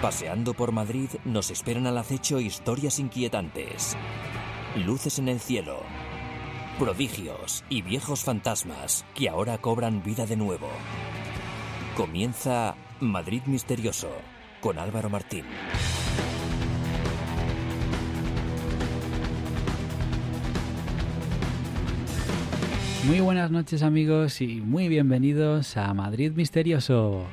Paseando por Madrid nos esperan al acecho historias inquietantes, luces en el cielo, prodigios y viejos fantasmas que ahora cobran vida de nuevo. Comienza Madrid Misterioso con Álvaro Martín. Muy buenas noches, amigos, y muy bienvenidos a Madrid Misterioso.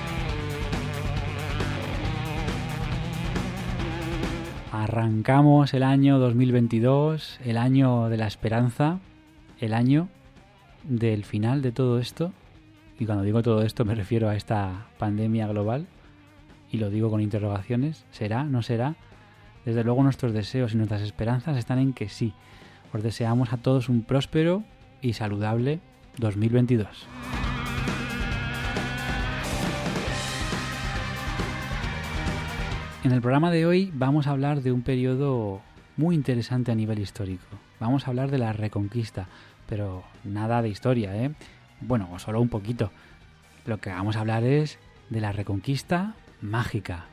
Arrancamos el año 2022, el año de la esperanza, el año del final de todo esto. Y cuando digo todo esto me refiero a esta pandemia global, y lo digo con interrogaciones. ¿Será? ¿No será? Desde luego nuestros deseos y nuestras esperanzas están en que sí. Os deseamos a todos un próspero y saludable 2022. En el programa de hoy vamos a hablar de un periodo muy interesante a nivel histórico. Vamos a hablar de la Reconquista, pero nada de historia, ¿eh? Bueno, o solo un poquito. Lo que vamos a hablar es de la Reconquista mágica.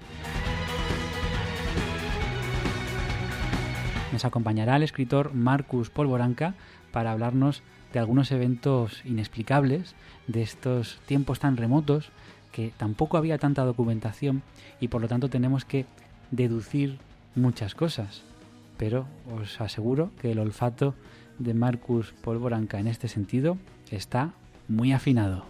Nos acompañará el escritor Marcus Polvoranca para hablarnos de algunos eventos inexplicables, de estos tiempos tan remotos que tampoco había tanta documentación y por lo tanto tenemos que deducir muchas cosas. Pero os aseguro que el olfato de Marcus Polvoranca en este sentido está muy afinado.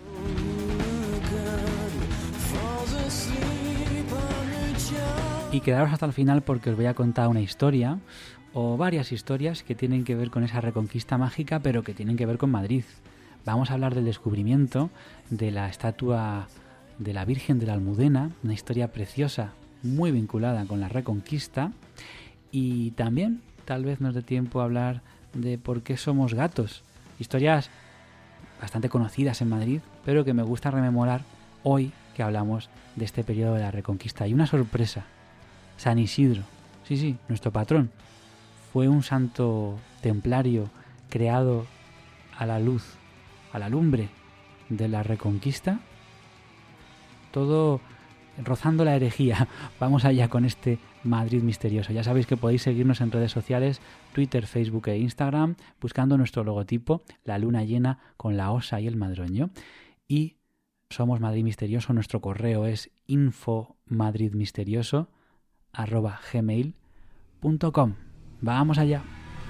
Y quedaros hasta el final porque os voy a contar una historia o varias historias que tienen que ver con esa Reconquista mágica, pero que tienen que ver con Madrid. Vamos a hablar del descubrimiento de la estatua de la Virgen de la Almudena, una historia preciosa, muy vinculada con la Reconquista, y también tal vez nos dé tiempo a hablar de por qué somos gatos. Historias bastante conocidas en Madrid, pero que me gusta rememorar hoy que hablamos de este periodo de la Reconquista. Y una sorpresa, San Isidro, sí, nuestro patrón, fue un santo templario creado a la luz, a la lumbre de la Reconquista. Todo rozando la herejía. Vamos allá con este Madrid Misterioso. Ya sabéis que podéis seguirnos en redes sociales, Twitter, Facebook e Instagram, buscando nuestro logotipo, la luna llena con la osa y el madroño. Y somos Madrid Misterioso. Nuestro correo es infomadridmisterioso@gmail.com. Vamos allá.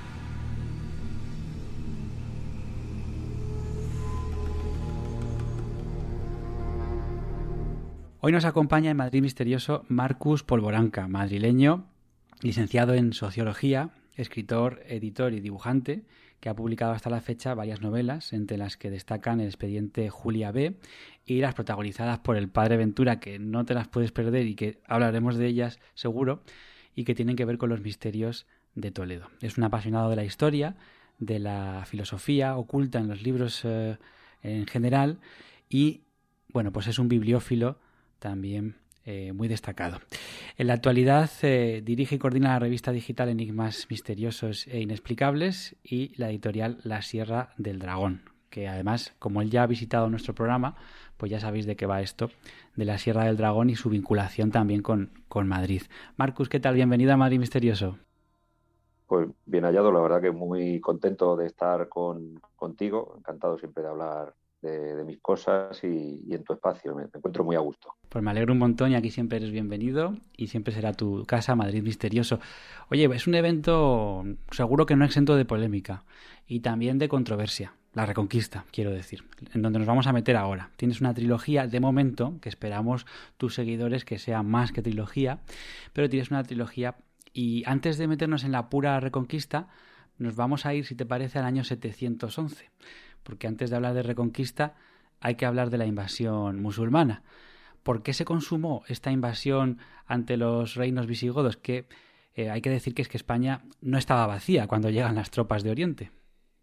Hoy nos acompaña en Madrid Misterioso Marcus Polvoranca, madrileño, licenciado en Sociología, escritor, editor y dibujante, que ha publicado hasta la fecha varias novelas, entre las que destacan El expediente Julia B. y las protagonizadas por el padre Ventura, que no te las puedes perder y que hablaremos de ellas seguro, y que tienen que ver con los misterios de Toledo. Es un apasionado de la historia, de la filosofía oculta en los libros en general, y bueno, pues es un bibliófilo también muy destacado. En la actualidad dirige y coordina la revista digital Enigmas Misteriosos e Inexplicables y la editorial La Sierra del Dragón, que además, como él ya ha visitado nuestro programa, pues ya sabéis de qué va esto de la Sierra del Dragón y su vinculación también con Madrid. Marcus, ¿qué tal? Bienvenido a Madrid Misterioso. Pues bien hallado, la verdad que muy contento de estar contigo, encantado siempre de hablar de mis cosas y en tu espacio, me encuentro muy a gusto. Pues me alegro un montón y aquí siempre eres bienvenido y siempre será tu casa, Madrid Misterioso. Oye, es un evento seguro que no exento de polémica y también de controversia, la Reconquista, quiero decir, en donde nos vamos a meter ahora. Tienes una trilogía de momento, que esperamos tus seguidores que sea más que trilogía, pero tienes una trilogía y antes de meternos en la pura Reconquista, nos vamos a ir, si te parece, al año 711. Porque antes de hablar de Reconquista hay que hablar de la invasión musulmana. ¿Por qué se consumó esta invasión ante los reinos visigodos? Que hay que decir que es que España no estaba vacía cuando llegan las tropas de Oriente.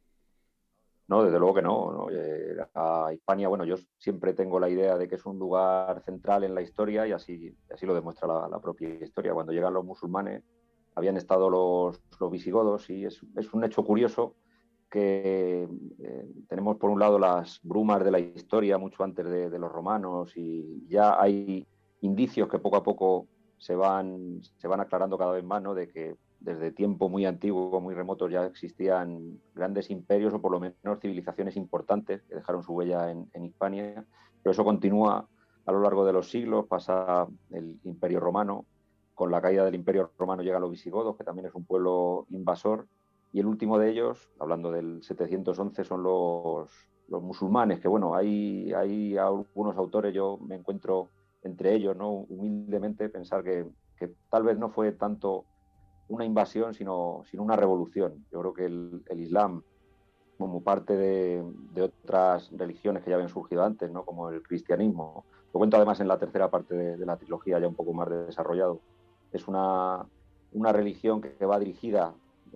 No, desde luego que no. A Hispania, bueno, yo siempre tengo la idea de que es un lugar central en la historia y así lo demuestra la propia historia. Cuando llegan los musulmanes habían estado los visigodos y es un hecho curioso que tenemos por un lado las brumas de la historia mucho antes de los romanos y ya hay indicios que poco a poco se van aclarando cada vez más, ¿no? De que desde tiempo muy antiguo, muy remotos, ya existían grandes imperios o por lo menos civilizaciones importantes que dejaron su huella en Hispania, pero eso continúa a lo largo de los siglos. Pasa el Imperio Romano, con la caída del Imperio Romano llegan los visigodos, que también es un pueblo invasor, y el último de ellos, hablando del 711, son los musulmanes, que bueno, hay algunos autores, yo me encuentro entre ellos, ¿no? Humildemente pensar que tal vez no fue tanto una invasión, sino una revolución. Yo creo que el Islam, como parte de otras religiones que ya habían surgido antes, ¿no? Como el cristianismo, lo cuento además en la tercera parte de la trilogía, ya un poco más desarrollado, es una religión que va dirigida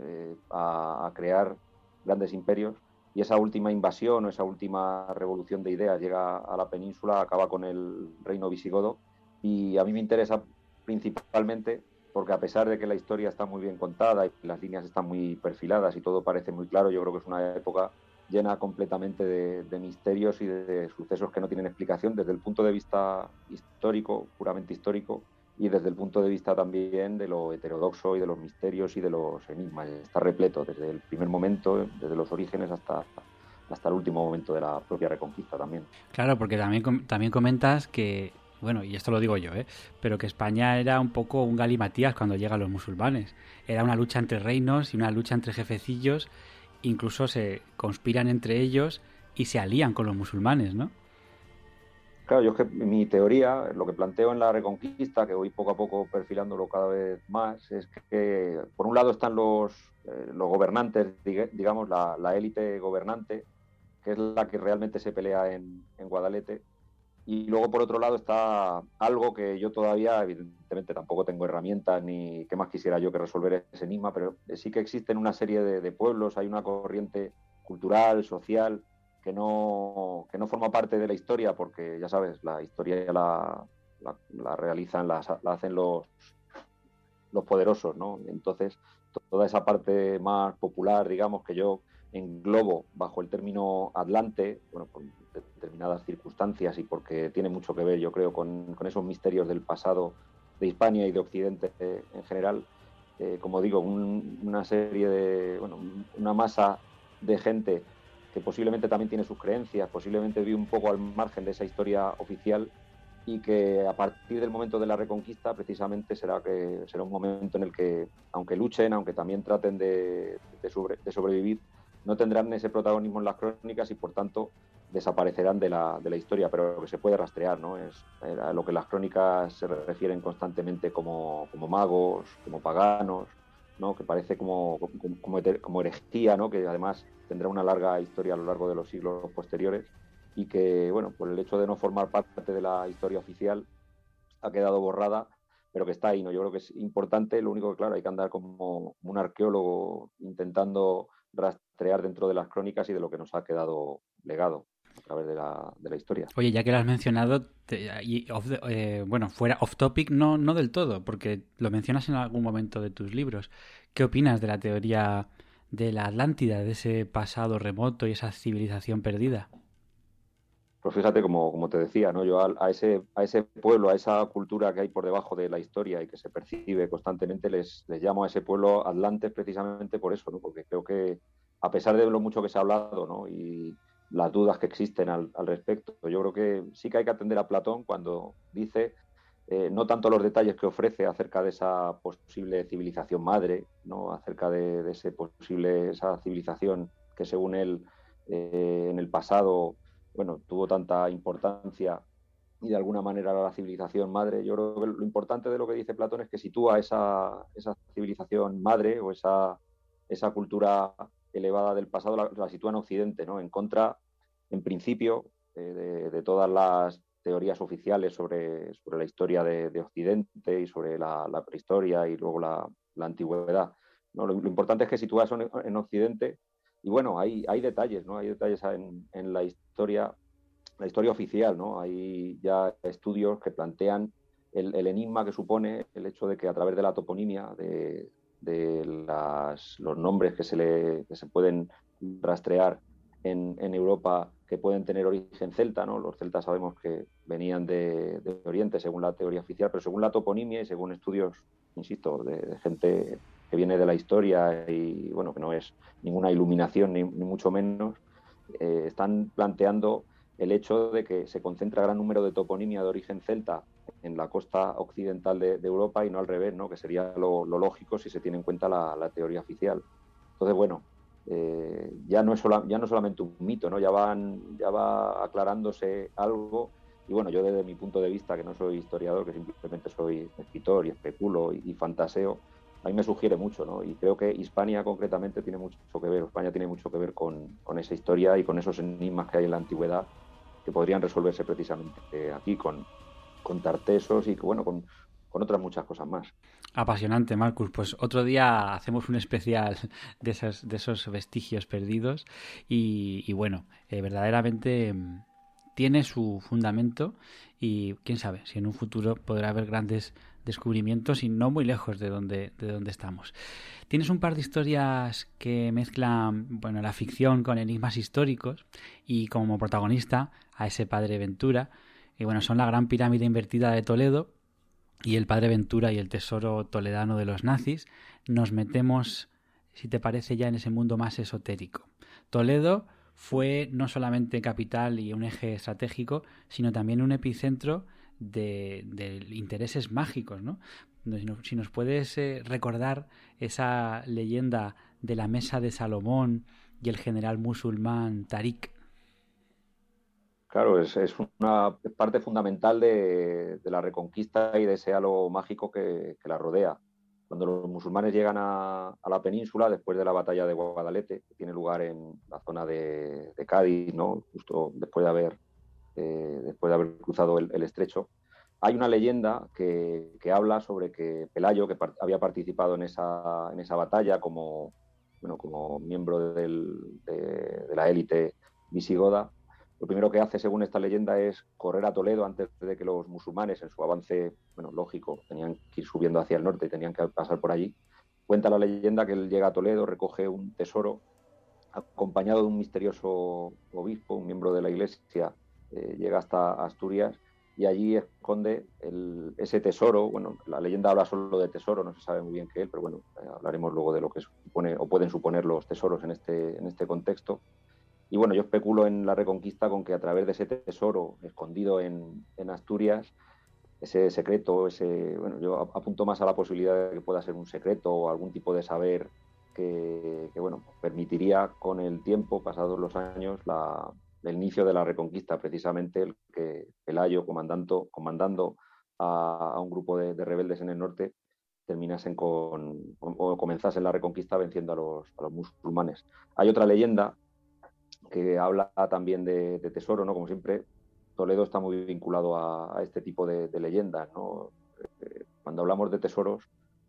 a crear grandes imperios, y esa última invasión o esa última revolución de ideas llega a la península, acaba con el reino visigodo, y a mí me interesa principalmente porque, a pesar de que la historia está muy bien contada y las líneas están muy perfiladas y todo parece muy claro, yo creo que es una época llena completamente de misterios y de sucesos que no tienen explicación desde el punto de vista histórico, puramente histórico, y desde el punto de vista también de lo heterodoxo y de los misterios y de los enigmas. Está repleto desde el primer momento, desde los orígenes hasta el último momento de la propia Reconquista también. Claro, porque también comentas que, bueno, y esto lo digo yo, pero que España era un poco un galimatías cuando llegan los musulmanes. Era una lucha entre reinos y una lucha entre jefecillos, incluso se conspiran entre ellos y se alían con los musulmanes, ¿no? Claro, yo es que mi teoría, lo que planteo en la Reconquista, que voy poco a poco perfilándolo cada vez más, es que por un lado están los gobernantes, digamos, la élite gobernante, que es la que realmente se pelea en Guadalete. Y luego, por otro lado, está algo que yo todavía, evidentemente, tampoco tengo herramientas ni qué más quisiera yo que resolver ese enigma, pero sí que existen una serie de pueblos, hay una corriente cultural, social, que no forma parte de la historia, porque ya sabes, la historia la realizan, la hacen los poderosos, ¿no? Entonces, toda esa parte más popular, digamos, que yo englobo bajo el término Atlante, bueno, por determinadas circunstancias y porque tiene mucho que ver, yo creo, con esos misterios del pasado de Hispania y de Occidente en general. Como digo, una serie de, bueno, una masa de gente que posiblemente también tiene sus creencias, posiblemente vive un poco al margen de esa historia oficial, y que a partir del momento de la Reconquista precisamente será un momento en el que, aunque luchen, aunque también traten de sobrevivir, no tendrán ese protagonismo en las crónicas y por tanto desaparecerán de la historia, pero que se puede rastrear, ¿no? Es a lo que las crónicas se refieren constantemente como magos, como paganos, ¿no? Que parece como herejía, ¿no? Que además tendrá una larga historia a lo largo de los siglos posteriores, y que, bueno, por el hecho de no formar parte de la historia oficial ha quedado borrada, pero que está ahí, ¿no? Yo creo que es importante. Lo único que, claro, hay que andar como un arqueólogo intentando rastrear dentro de las crónicas y de lo que nos ha quedado legado a través de la historia. Oye, ya que lo has mencionado, bueno, fuera off topic, no del todo, porque lo mencionas en algún momento de tus libros. ¿Qué opinas de la teoría de la Atlántida, de ese pasado remoto y esa civilización perdida? Pues fíjate, como te decía, ¿no? Yo a ese pueblo, a esa cultura que hay por debajo de la historia y que se percibe constantemente, les llamo a ese pueblo Atlantes precisamente por eso, ¿no? Porque creo que, a pesar de lo mucho que se ha hablado, ¿no? Y las dudas que existen al respecto, yo creo que sí que hay que atender a Platón cuando dice, no tanto los detalles que ofrece acerca de esa posible civilización madre, ¿no? Acerca de esa civilización que, según él, en el pasado, bueno, tuvo tanta importancia y de alguna manera era la civilización madre. Yo creo que lo importante de lo que dice Platón es que sitúa esa civilización madre o esa cultura elevada del pasado, la sitúa en Occidente, ¿no? En contra, en principio, de todas las teorías oficiales sobre la historia de Occidente y sobre la prehistoria y luego la antigüedad, ¿no? Lo importante es que sitúa eso en Occidente. Y bueno, hay detalles, ¿no? Hay detalles en la historia oficial, ¿no? Hay ya estudios que plantean el enigma que supone el hecho de que, a través de la toponimia, de los nombres que se pueden rastrear en Europa, que pueden tener origen celta, ¿no? Los celtas sabemos que venían de Oriente, según la teoría oficial, pero según la toponimia y según estudios, insisto, de gente que viene de la historia y, bueno, que no es ninguna iluminación ni mucho menos, están planteando el hecho de que se concentra gran número de toponimia de origen celta en la costa occidental de Europa y no al revés, ¿no? Que sería lo lógico si se tiene en cuenta la teoría oficial. Entonces, bueno, ya no solamente un mito, ¿no? Ya va aclarándose algo. Y bueno, yo desde mi punto de vista, que no soy historiador, que simplemente soy escritor y especulo y fantaseo, a mí me sugiere mucho, ¿no? Y creo que Hispania concretamente tiene mucho que ver, España tiene mucho que ver con esa historia y con esos enigmas que hay en la antigüedad que podrían resolverse precisamente aquí con Tartesos y bueno, con otras muchas cosas más. Apasionante, Marcus. Pues otro día hacemos un especial de esos vestigios perdidos y bueno, verdaderamente tiene su fundamento y quién sabe si en un futuro podrá haber grandes descubrimientos y no muy lejos de donde estamos. Tienes un par de historias que mezclan, bueno, la ficción con enigmas históricos y como protagonista a ese padre Ventura. Y bueno, son la Gran Pirámide Invertida de Toledo y el padre Ventura y el tesoro toledano de los nazis. Nos metemos, si te parece, ya en ese mundo más esotérico. Toledo fue no solamente capital y un eje estratégico, sino también un epicentro de intereses mágicos, ¿no? Si nos puedes recordar esa leyenda de la mesa de Salomón y el general musulmán Tarik. Claro, es una parte fundamental de la reconquista y de ese halo mágico que la rodea. Cuando los musulmanes llegan a la península, después de la batalla de Guadalete, que tiene lugar en la zona de Cádiz, ¿no? Justo después de haber cruzado el estrecho, hay una leyenda que habla sobre que Pelayo, que había participado en esa batalla como miembro de la élite visigoda, lo primero que hace, según esta leyenda, es correr a Toledo antes de que los musulmanes, en su avance, bueno, lógico, tenían que ir subiendo hacia el norte y tenían que pasar por allí. Cuenta la leyenda que él llega a Toledo, recoge un tesoro, acompañado de un misterioso obispo, un miembro de la iglesia, llega hasta Asturias y allí esconde ese tesoro. Bueno, la leyenda habla solo de tesoro, no se sabe muy bien qué es, pero bueno, hablaremos luego de lo que supone o pueden suponer los tesoros en este contexto. Y bueno, yo especulo en la Reconquista con que a través de ese tesoro escondido en Asturias, ese secreto, bueno, yo apunto más a la posibilidad de que pueda ser un secreto o algún tipo de saber que bueno, permitiría con el tiempo, pasados los años, el inicio de la Reconquista, precisamente el que Pelayo, comandando a un grupo de rebeldes en el norte, terminasen o comenzasen la Reconquista venciendo a los musulmanes. Hay otra leyenda que habla también de tesoro, ¿no? Como siempre, Toledo está muy vinculado a este tipo de leyendas, ¿no? Cuando hablamos de tesoros,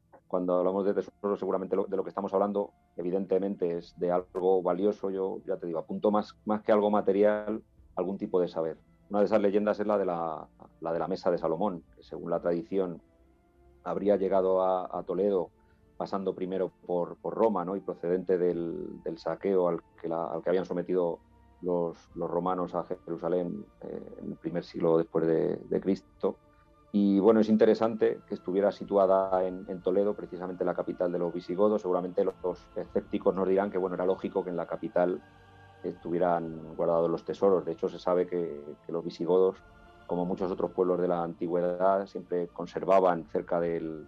seguramente de lo que estamos hablando, evidentemente, es de algo valioso. Yo ya te digo, apunto más que algo material, algún tipo de saber. Una de esas leyendas es la de la mesa de Salomón, que según la tradición habría llegado a Toledo pasando primero por Roma, ¿no? Y procedente del saqueo al que habían sometido los romanos a Jerusalén en el primer siglo después de Cristo. Y bueno, es interesante que estuviera situada en Toledo, precisamente la capital de los visigodos. Seguramente los escépticos nos dirán que bueno, era lógico que en la capital estuvieran guardados los tesoros. De hecho, se sabe que los visigodos, como muchos otros pueblos de la antigüedad, siempre conservaban cerca del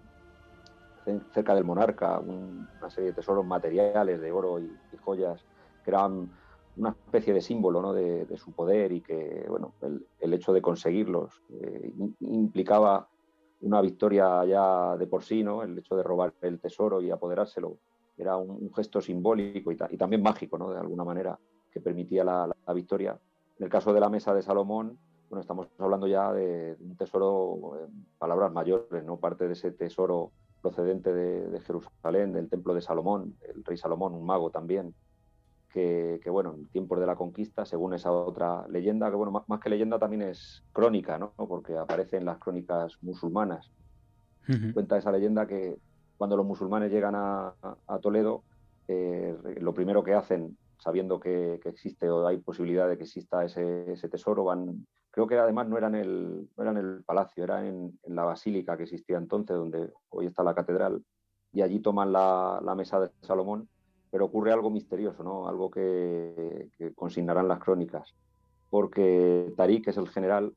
monarca una serie de tesoros materiales de oro y joyas que eran una especie de símbolo, ¿no? de su poder, y que bueno, el hecho de conseguirlos implicaba una victoria ya de por sí, ¿no? El hecho de robar el tesoro y apoderárselo era un gesto simbólico y también mágico, ¿no? De alguna manera, que permitía la victoria. En el caso de la mesa de Salomón, bueno, estamos hablando ya de un tesoro, palabras mayores, ¿no? Parte de ese tesoro procedente de Jerusalén, del templo de Salomón, el rey Salomón, un mago también, que bueno, en tiempos de la conquista, según esa otra leyenda, que bueno, más que leyenda también es crónica, ¿no? Porque aparece en las crónicas musulmanas. Cuenta esa leyenda que cuando los musulmanes llegan a Toledo, lo primero que hacen sabiendo que existe o hay posibilidad de que exista ese tesoro, creo que además no era en el palacio, era en la basílica que existía entonces, donde hoy está la catedral, y allí toman la mesa de Salomón, pero ocurre algo misterioso, ¿no? Algo que consignarán las crónicas, porque Tarik, que es el general,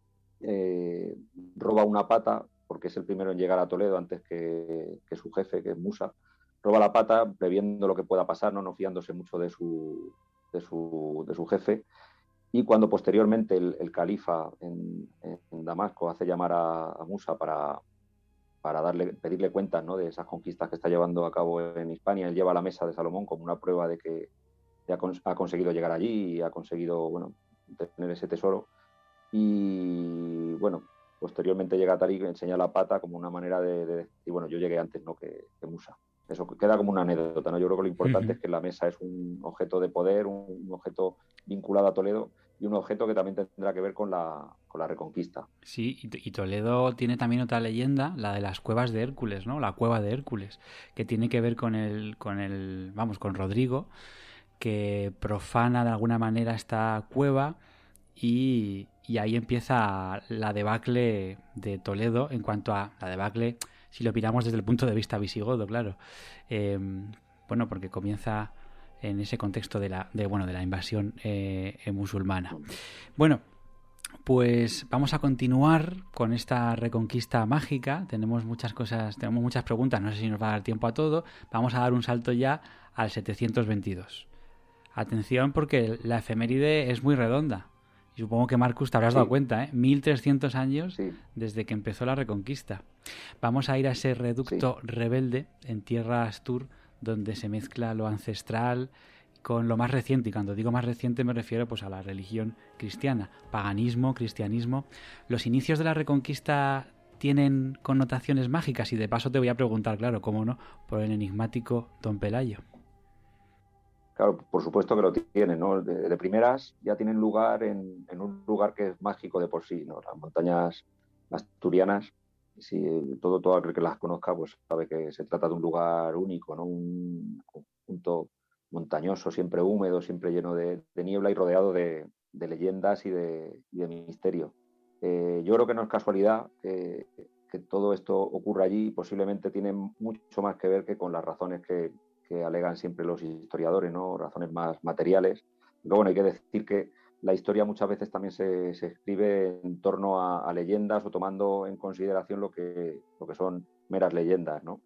roba una pata, porque es el primero en llegar a Toledo antes que su jefe, que es Musa, roba la pata previendo lo que pueda pasar, no fiándose mucho de su jefe, y cuando posteriormente el califa en Damasco hace llamar a Musa para pedirle cuentas, ¿no?, de esas conquistas que está llevando a cabo en Hispania, él lleva la mesa de Salomón como una prueba de que ha conseguido llegar allí y ha conseguido, bueno, tener ese tesoro. Y bueno, posteriormente llega Tarik, enseña la pata como una manera de decir, bueno, yo llegué antes, ¿no?, que Musa. Eso queda como una anécdota, ¿no? Yo creo que lo importante es que la mesa es un objeto de poder, un objeto vinculado a Toledo y un objeto que también tendrá que ver con la Reconquista. Sí, y Toledo tiene también otra leyenda, la de las cuevas de Hércules, ¿no? La cueva de Hércules, que tiene que ver con con Rodrigo, que profana de alguna manera esta cueva y ahí empieza la debacle de Toledo en cuanto a la debacle, si lo miramos desde el punto de vista visigodo, claro. Bueno, porque comienza en ese contexto de la invasión musulmana. Bueno, pues vamos a continuar con esta reconquista mágica. Tenemos muchas cosas, tenemos muchas preguntas, no sé si nos va a dar tiempo a todo. Vamos a dar un salto ya al 722. Atención, porque la efeméride es muy redonda. Y supongo que, Marcus, te habrás dado cuenta, 1300 años desde que empezó la Reconquista. Vamos a ir a ese reducto rebelde en tierra Astur, donde se mezcla lo ancestral con lo más reciente. Y cuando digo más reciente me refiero pues a la religión cristiana. Paganismo, cristianismo. Los inicios de la Reconquista tienen connotaciones mágicas y de paso te voy a preguntar, claro, cómo no, por el enigmático Don Pelayo. Claro, por supuesto que lo tienen, ¿no? De primeras ya tienen lugar en un lugar que es mágico de por sí, ¿no? Las montañas asturianas, si todo aquel que las conozca pues sabe que se trata de un lugar único, ¿no? Un conjunto montañoso, siempre húmedo, siempre lleno de niebla y rodeado de leyendas y de misterio. Yo creo que no es casualidad que todo esto ocurra allí y posiblemente tiene mucho más que ver que con las razones que alegan siempre los historiadores, ¿no? Razones más materiales. Pero bueno, hay que decir que la historia muchas veces también se escribe en torno a leyendas o tomando en consideración lo que son meras leyendas, ¿no?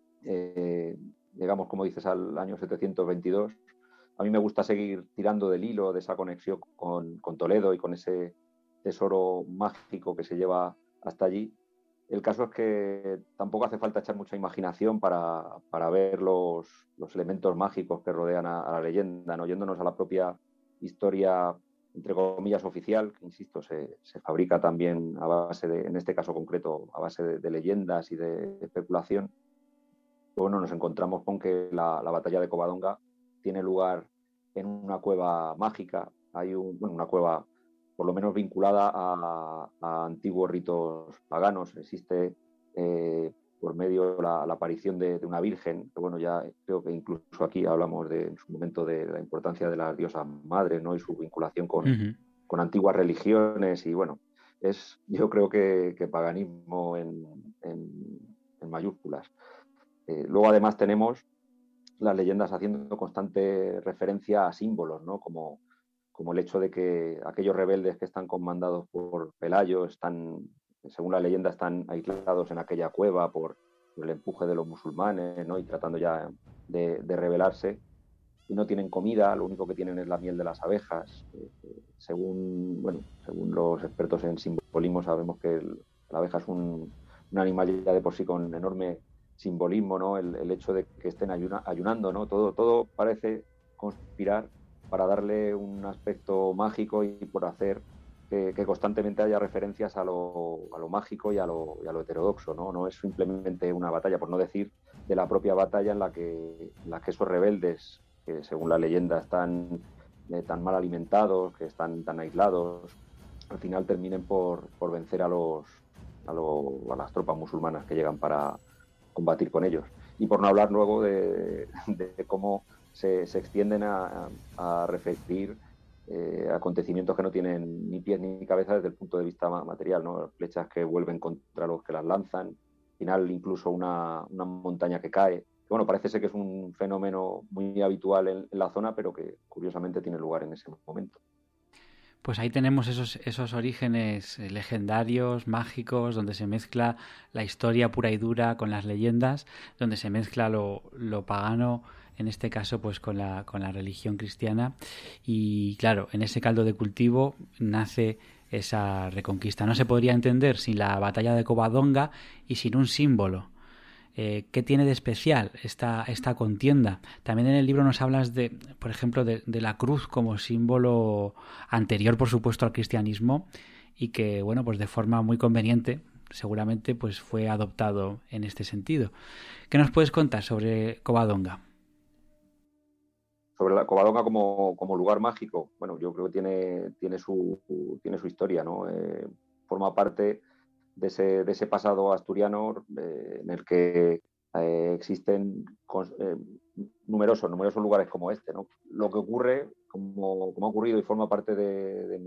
Llegamos, como dices, al año 722. A mí me gusta seguir tirando del hilo de esa conexión con Toledo y con ese tesoro mágico que se lleva hasta allí. El caso es que tampoco hace falta echar mucha imaginación para ver los elementos mágicos que rodean a la leyenda, ¿no? Yéndonos a la propia historia, entre comillas, oficial, que, insisto, se fabrica también a base de, en este caso concreto, a base de leyendas y de especulación. Bueno, nos encontramos con que la batalla de Covadonga tiene lugar en una cueva mágica. Hay una cueva por lo menos vinculada a antiguos ritos paganos. Existe por medio la aparición de una virgen, que bueno, ya creo que incluso aquí hablamos en su momento de la importancia de las diosas madres, ¿no? Y su vinculación con antiguas religiones y bueno, yo creo que paganismo en mayúsculas. Luego además tenemos las leyendas haciendo constante referencia a símbolos, ¿no? Como el hecho de que aquellos rebeldes que están comandados por Pelayo según la leyenda, están aislados en aquella cueva por el empuje de los musulmanes, ¿no? Y tratando ya de rebelarse, y no tienen comida, lo único que tienen es la miel de las abejas. Según los expertos en simbolismo, sabemos que la abeja es un animal ya de por sí con enorme simbolismo, ¿no? El hecho de que estén ayunando, ¿no? Todo parece conspirar para darle un aspecto mágico y por hacer que constantemente haya referencias a lo mágico y a lo heterodoxo, ¿no? No es simplemente una batalla, por no decir de la propia batalla en la que esos rebeldes, que según la leyenda están tan mal alimentados, que están tan aislados, al final terminen por vencer a las tropas musulmanas que llegan para combatir con ellos. Y por no hablar luego de cómo se extienden a referir acontecimientos que no tienen ni pies ni cabeza desde el punto de vista material, ¿no? Flechas que vuelven contra los que las lanzan, al final incluso una montaña que cae. Bueno, parece ser que es un fenómeno muy habitual en la zona, pero que curiosamente tiene lugar en ese momento. Pues ahí tenemos esos orígenes legendarios, mágicos, donde se mezcla la historia pura y dura con las leyendas, donde se mezcla lo pagano, en este caso pues con la religión cristiana. Y claro, en ese caldo de cultivo nace esa reconquista. No se podría entender sin la batalla de Covadonga y sin un símbolo. ¿Qué tiene de especial esta contienda? También en el libro nos hablas de, por ejemplo, de la cruz como símbolo anterior, por supuesto, al cristianismo y que, bueno, pues de forma muy conveniente, seguramente, pues fue adoptado en este sentido. ¿Qué nos puedes contar sobre Covadonga? Sobre la Covadonga como lugar mágico, bueno, yo creo que tiene su historia, ¿no? Forma parte de ese pasado asturiano en el que existen numerosos lugares como este, ¿no? Lo que ocurre, como ha ocurrido y forma parte de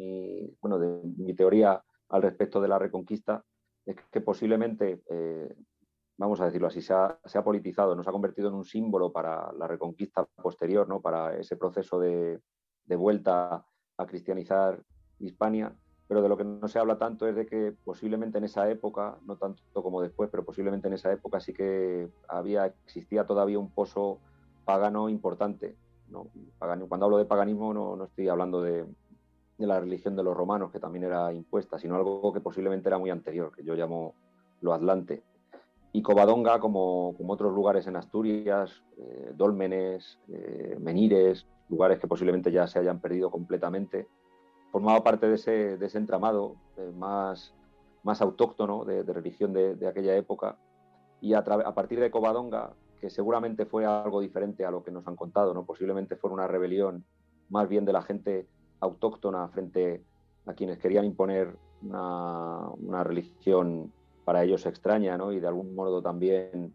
mi teoría al respecto de la Reconquista, es que posiblemente, vamos a decirlo así, se ha politizado, no se ha convertido en un símbolo para la Reconquista posterior, ¿no? Para ese proceso de vuelta a cristianizar Hispania, pero de lo que no se habla tanto es de que posiblemente en esa época, no tanto como después, pero posiblemente en esa época sí que existía todavía un pozo pagano importante, ¿no? Cuando hablo de paganismo no estoy hablando de la religión de los romanos, que también era impuesta, sino algo que posiblemente era muy anterior, que yo llamo lo atlante. Y Covadonga, como otros lugares en Asturias, dólmenes, menires, lugares que posiblemente ya se hayan perdido completamente, formaba parte de ese entramado más autóctono de religión de aquella época. Y a partir de Covadonga, que seguramente fue algo diferente a lo que nos han contado, ¿no? Posiblemente fue una rebelión más bien de la gente autóctona frente a quienes querían imponer una religión para ellos extraña, ¿no? Y de algún modo también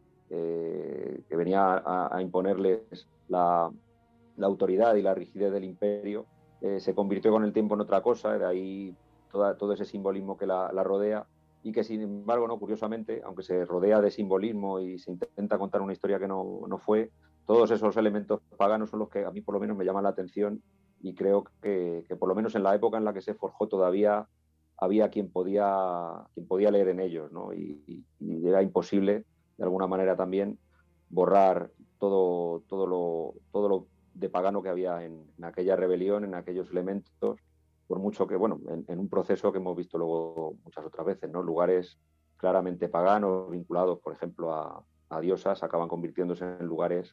que venía a imponerles la autoridad y la rigidez del imperio, se convirtió con el tiempo en otra cosa, de ahí todo ese simbolismo que la rodea, y que sin embargo, no, curiosamente, aunque se rodea de simbolismo y se intenta contar una historia que no fue, todos esos elementos paganos son los que a mí por lo menos me llaman la atención, y creo que por lo menos en la época en la que se forjó todavía había quien podía leer en ellos, ¿no? Y era imposible, de alguna manera también, borrar todo lo de pagano que había en aquella rebelión, en aquellos elementos, por mucho que, bueno, en un proceso que hemos visto luego muchas otras veces, ¿no? Lugares claramente paganos, vinculados, por ejemplo, a diosas, acaban convirtiéndose en lugares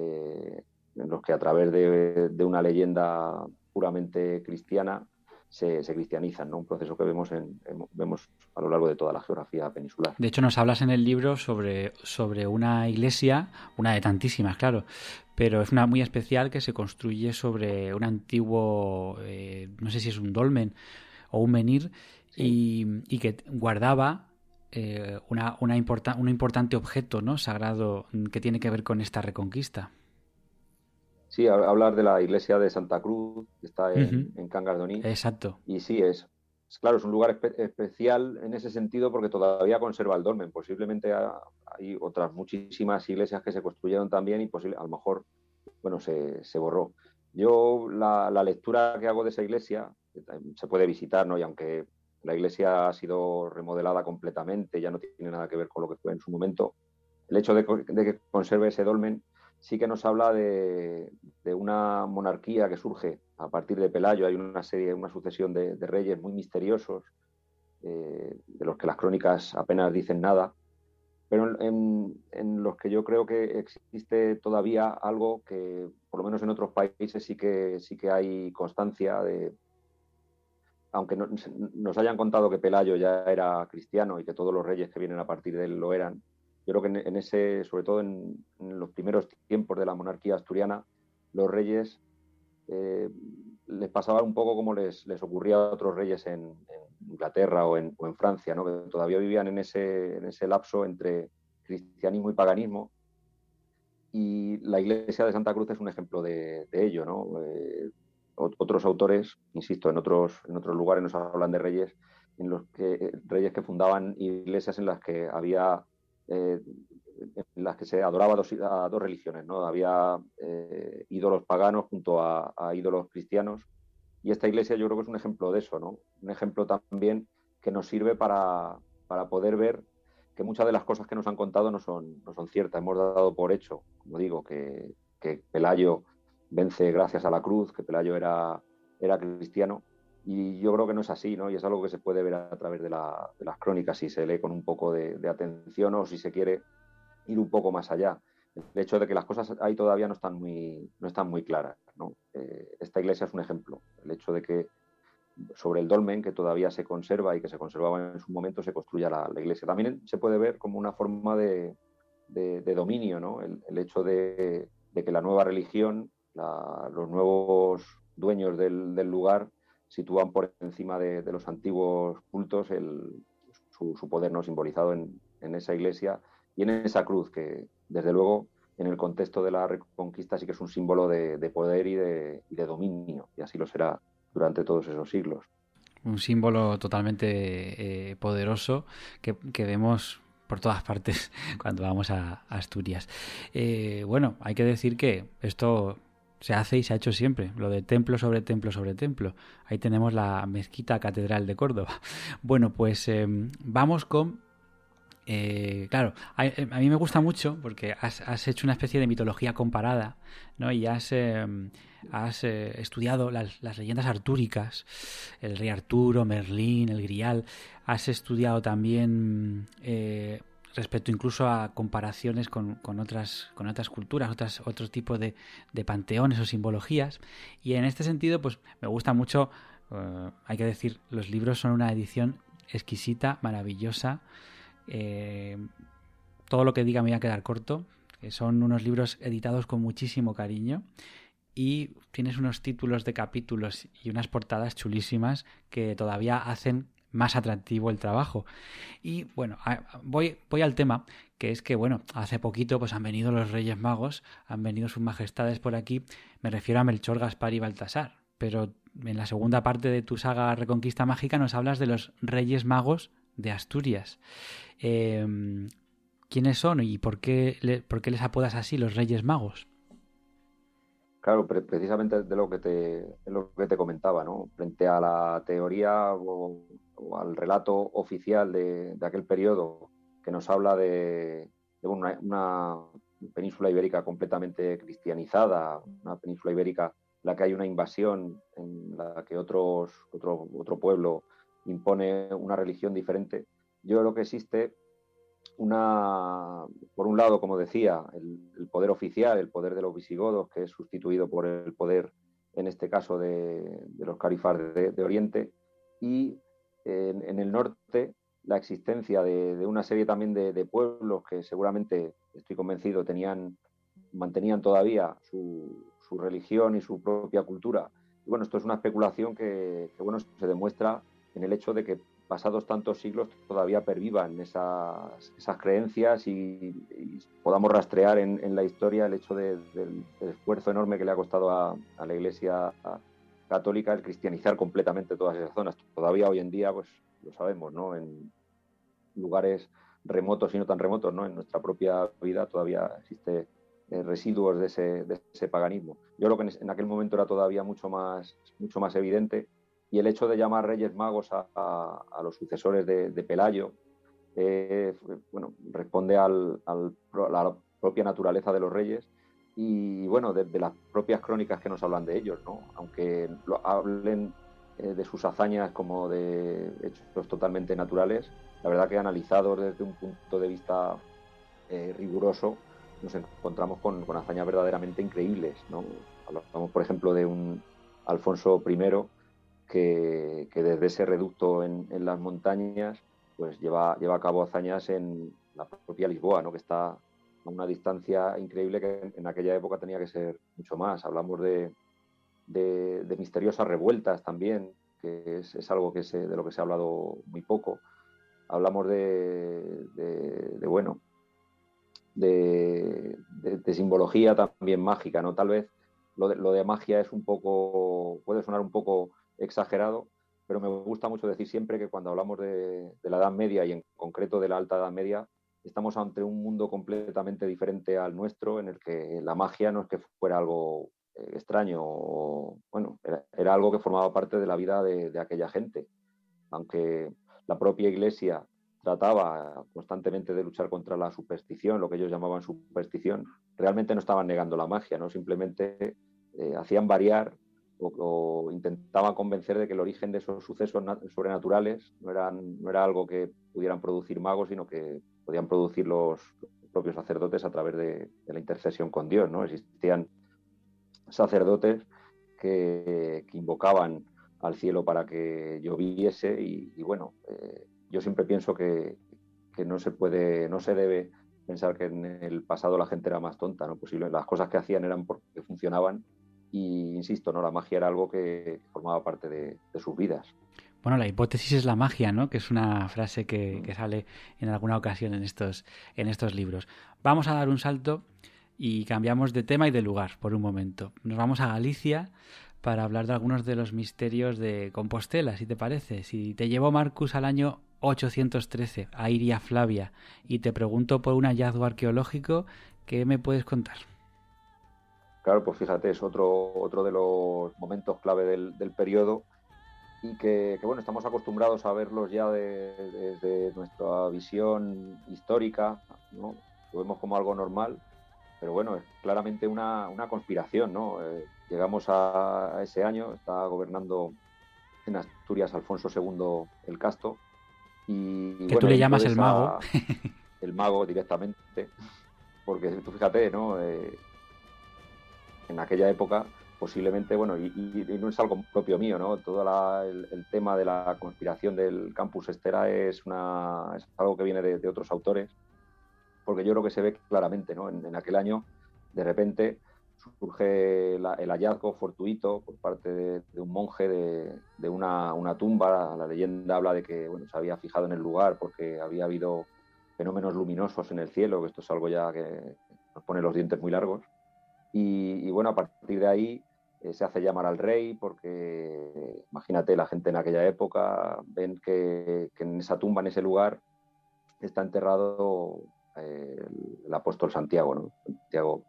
en los que a través de una leyenda puramente cristiana se cristianizan, ¿no? Un proceso que vemos a lo largo de toda la geografía peninsular. De hecho, nos hablas en el libro sobre una iglesia, una de tantísimas, claro, pero es una muy especial que se construye sobre un antiguo, no sé si es un dolmen o un menhir, sí, y que guardaba un importante objeto, ¿no?, sagrado, que tiene que ver con esta reconquista. Sí, hablar de la iglesia de Santa Cruz, que está en Cangas de Onís. Exacto. Y sí, claro, es un lugar especial en ese sentido porque todavía conserva el dolmen. Posiblemente hay otras muchísimas iglesias que se construyeron también y a lo mejor, bueno, se borró. Yo la lectura que hago de esa iglesia, se puede visitar, ¿no? Y aunque la iglesia ha sido remodelada completamente, ya no tiene nada que ver con lo que fue en su momento, el hecho de que conserve ese dolmen sí que nos habla de una monarquía que surge a partir de Pelayo. Hay una sucesión de reyes muy misteriosos, de los que las crónicas apenas dicen nada, pero en los que yo creo que existe todavía algo que, por lo menos en otros países, sí que hay constancia de, aunque nos hayan contado que Pelayo ya era cristiano y que todos los reyes que vienen a partir de él lo eran. Yo creo que en ese, sobre todo en los primeros tiempos de la monarquía asturiana, los reyes les pasaba un poco como les ocurría a otros reyes en Inglaterra o en Francia, ¿no? Que todavía vivían en ese lapso entre cristianismo y paganismo, Y la iglesia de Santa Cruz es un ejemplo de ello, ¿no? Otros autores, insisto, en otros lugares nos hablan de reyes, reyes que fundaban iglesias en las que había en las que se adoraba a dos religiones, ¿no? Había ídolos paganos junto a ídolos cristianos, y esta iglesia yo creo que es un ejemplo de eso, ¿no? Un ejemplo también que nos sirve para poder ver que muchas de las cosas que nos han contado no son ciertas. Hemos dado por hecho, como digo, que Pelayo vence gracias a la cruz, que Pelayo era cristiano, y yo creo que no es así, ¿no? Y es algo que se puede ver a través de las crónicas, si se lee con un poco de atención o si se quiere ir un poco más allá. El hecho de que las cosas ahí todavía no están muy claras, ¿no? Esta iglesia es un ejemplo. El hecho de que sobre el dolmen, que todavía se conserva y que se conservaba en su momento, se construya la iglesia. También se puede ver como una forma de dominio, ¿no? El hecho de que la nueva religión, los nuevos dueños del lugar, sitúan por encima de los antiguos cultos su poder, ¿no? Simbolizado en esa iglesia y en esa cruz, que desde luego en el contexto de la Reconquista sí que es un símbolo de poder y de dominio, y así lo será durante todos esos siglos. Un símbolo totalmente poderoso que vemos por todas partes cuando vamos a Asturias. Bueno, hay que decir que esto se hace y se ha hecho siempre, lo de templo sobre templo sobre templo. Ahí tenemos la mezquita catedral de Córdoba. Bueno, pues vamos con... claro, a mí me gusta mucho porque has hecho una especie de mitología comparada, ¿no? Y has estudiado las leyendas artúricas, el rey Arturo, Merlín, el Grial. Has estudiado también respecto incluso a comparaciones con otras culturas, otro tipo de panteones o simbologías. Y en este sentido, pues me gusta mucho, hay que decir, los libros son una edición exquisita, maravillosa. Todo lo que diga me voy a quedar corto. Son unos libros editados con muchísimo cariño y tienes unos títulos de capítulos y unas portadas chulísimas que todavía hacen más atractivo el trabajo. Y bueno, voy al tema, que es que bueno, hace poquito pues han venido los Reyes Magos, han venido sus majestades por aquí. Me refiero a Melchor, Gaspar y Baltasar, pero en la segunda parte de tu saga Reconquista Mágica nos hablas de los Reyes Magos de Asturias. ¿Quiénes son y por qué les apodas así, los Reyes Magos? Claro, precisamente lo que te comentaba, ¿no? Frente a la teoría o al relato oficial de aquel periodo que nos habla de una península ibérica completamente cristianizada, una península ibérica en la que hay una invasión, en la que otro pueblo impone una religión diferente. Yo creo que existe por un lado, como decía, el poder oficial, el poder de los visigodos, que es sustituido por el poder, en este caso, de los califas de Oriente, y en el norte la existencia de una serie también de pueblos que seguramente, estoy convencido, mantenían todavía su religión y su propia cultura. Y bueno, esto es una especulación que bueno, se demuestra en el hecho de que pasados tantos siglos todavía pervivan esas creencias y podamos rastrear en la historia el hecho del esfuerzo enorme que le ha costado a la Iglesia católica el cristianizar completamente todas esas zonas. Todavía hoy en día, pues lo sabemos, ¿no? En lugares remotos y no tan remotos, ¿no? En nuestra propia vida todavía existe residuos de ese paganismo. Yo creo que en aquel momento era todavía mucho más evidente, y el hecho de llamar Reyes Magos a los sucesores de Pelayo, bueno, responde a la propia naturaleza de los reyes y bueno, de las propias crónicas que nos hablan de ellos, ¿no? Aunque hablen de sus hazañas como de hechos totalmente naturales, la verdad que analizados desde un punto de vista riguroso, nos encontramos con hazañas verdaderamente increíbles, ¿no? Hablamos, por ejemplo, de un Alfonso I que desde ese reducto en las montañas pues lleva a cabo hazañas en la propia Lisboa, ¿no? Que está a una distancia increíble que en aquella época tenía que ser mucho más. Hablamos de misteriosas revueltas también, que es algo de lo que se ha hablado muy poco. Hablamos de de simbología también mágica, ¿no? Tal vez lo de magia es un poco, puede sonar un poco exagerado, pero me gusta mucho decir siempre que cuando hablamos de la Edad Media y en concreto de la Alta Edad Media, estamos ante un mundo completamente diferente al nuestro, en el que la magia no es que fuera algo extraño, o, bueno, era algo que formaba parte de la vida de aquella gente. Aunque la propia Iglesia trataba constantemente de luchar contra la superstición, lo que ellos llamaban superstición, realmente no estaban negando la magia, ¿no? Simplemente hacían variar o intentaban convencer de que el origen de esos sucesos sobrenaturales no era algo que pudieran producir magos, sino que podían producir los propios sacerdotes a través de la intercesión con Dios, ¿no? Existían sacerdotes que invocaban al cielo para que lloviese y bueno, yo siempre pienso que no se debe pensar que en el pasado la gente era más tonta, ¿no? Posible, las cosas que hacían eran porque funcionaban y, insisto, ¿no? La magia era algo que formaba parte de sus vidas. Bueno, la hipótesis es la magia, ¿no? Que es una frase que sale en alguna ocasión en estos libros. Vamos a dar un salto y cambiamos de tema y de lugar por un momento. Nos vamos a Galicia para hablar de algunos de los misterios de Compostela, si te parece. Si te llevo, Marcus, al año 813 a Iria Flavia y te pregunto por un hallazgo arqueológico, ¿qué me puedes contar? Claro, pues fíjate, es otro de los momentos clave del periodo y que, bueno, estamos acostumbrados a verlos ya desde nuestra visión histórica, ¿no? Lo vemos como algo normal, pero bueno, es claramente una conspiración, ¿no? Llegamos a ese año, está gobernando en Asturias Alfonso II el Casto, y que bueno, tú le llamas el mago. El mago directamente, porque tú fíjate, ¿no? En aquella época posiblemente, bueno, y no es algo propio mío, ¿no? Todo el tema de la conspiración del Campus Estera es algo que viene de otros autores, porque yo creo que se ve claramente, ¿no? En aquel año, de repente, surge el hallazgo fortuito por parte de un monje de una tumba. La leyenda habla de que, bueno, se había fijado en el lugar porque había habido fenómenos luminosos en el cielo, que esto es algo ya que nos pone los dientes muy largos. Y bueno, a partir de ahí se hace llamar al rey porque, imagínate, la gente en aquella época ven que en esa tumba, en ese lugar, está enterrado el apóstol Santiago, ¿no? Santiago.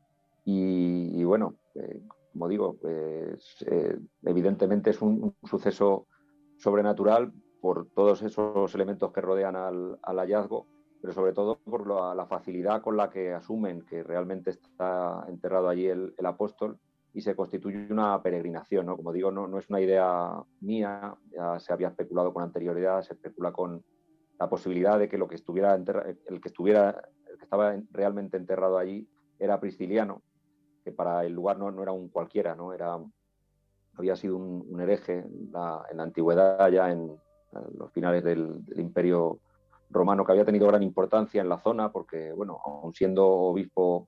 Y bueno, como digo, pues, evidentemente es un suceso sobrenatural por todos esos elementos que rodean al hallazgo, pero sobre todo por la facilidad con la que asumen que realmente está enterrado allí el apóstol y se constituye una peregrinación, ¿no? Como digo, no es una idea mía, ya se había especulado con anterioridad, se especula con la posibilidad de que el que estaba realmente enterrado allí era Prisciliano, que para el lugar no era un cualquiera, ¿no? Había sido un hereje en la antigüedad, ya en los finales del Imperio Romano, que había tenido gran importancia en la zona porque, bueno, aun siendo obispo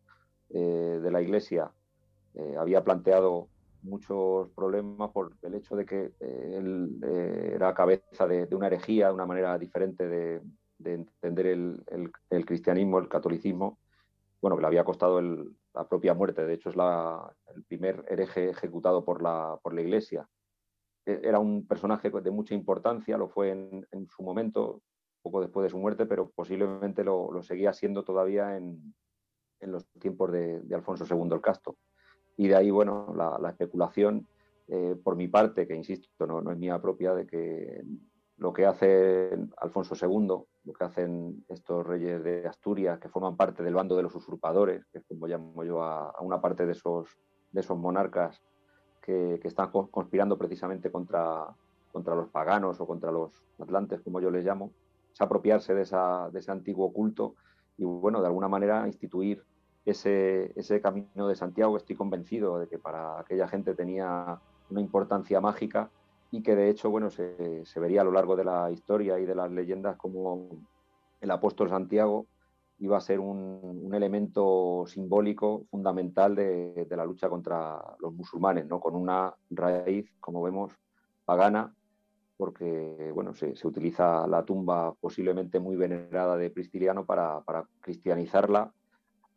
de la Iglesia, había planteado muchos problemas por el hecho de que él era cabeza de una herejía, de una manera diferente de entender el cristianismo, el catolicismo, bueno, que le había costado la propia muerte. De hecho, es el primer hereje ejecutado por la Iglesia. Era un personaje de mucha importancia, lo fue en su momento, poco después de su muerte, pero posiblemente lo seguía siendo todavía en los tiempos de Alfonso II el Casto. Y de ahí, bueno, la especulación, por mi parte, que insisto, no es mía propia, de que lo que hace Alfonso II, lo que hacen estos reyes de Asturias, que forman parte del bando de los usurpadores, que es como llamo yo a una parte de esos monarcas que están conspirando precisamente contra los paganos o contra los atlantes, como yo les llamo, es apropiarse de ese antiguo culto y, bueno, de alguna manera instituir ese camino de Santiago. Estoy convencido de que para aquella gente tenía una importancia mágica y que, de hecho, bueno, se vería a lo largo de la historia y de las leyendas como el apóstol Santiago iba a ser un elemento simbólico fundamental de la lucha contra los musulmanes, ¿no? Con una raíz, como vemos, pagana, porque, bueno, se utiliza la tumba posiblemente muy venerada de Prisciliano para cristianizarla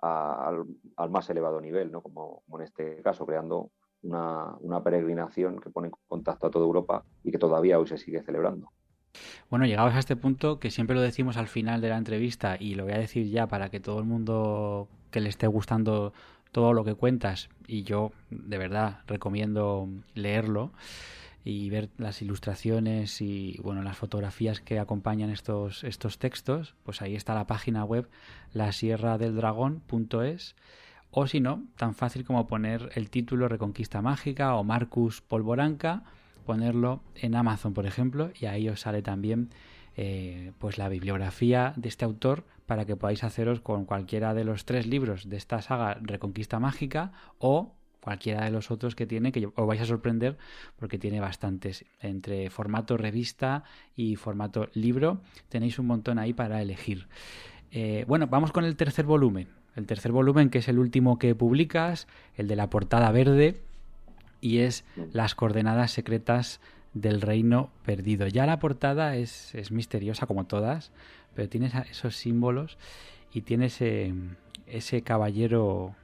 al más elevado nivel, ¿no? Como en este caso, creando una peregrinación que pone en contacto a toda Europa y que todavía hoy se sigue celebrando. Bueno, llegados a este punto, que siempre lo decimos al final de la entrevista y lo voy a decir ya para que todo el mundo que le esté gustando todo lo que cuentas, y yo de verdad recomiendo leerlo y ver las ilustraciones y bueno, las fotografías que acompañan estos textos, pues ahí está la página web lasierradeldragón.es, o si no, tan fácil como poner el título Reconquista Mágica o Marcus Polvoranca, ponerlo en Amazon, por ejemplo, y ahí os sale también pues la bibliografía de este autor para que podáis haceros con cualquiera de los 3 libros de esta saga Reconquista Mágica o cualquiera de los otros que tiene, que os vais a sorprender porque tiene bastantes. Entre formato revista y formato libro tenéis un montón ahí para elegir. Bueno, vamos con el tercer volumen. El tercer volumen, que es el último que publicas, el de la portada verde, y es Las coordenadas secretas del reino perdido. Ya la portada es misteriosa como todas, pero tiene esos símbolos y tiene ese caballero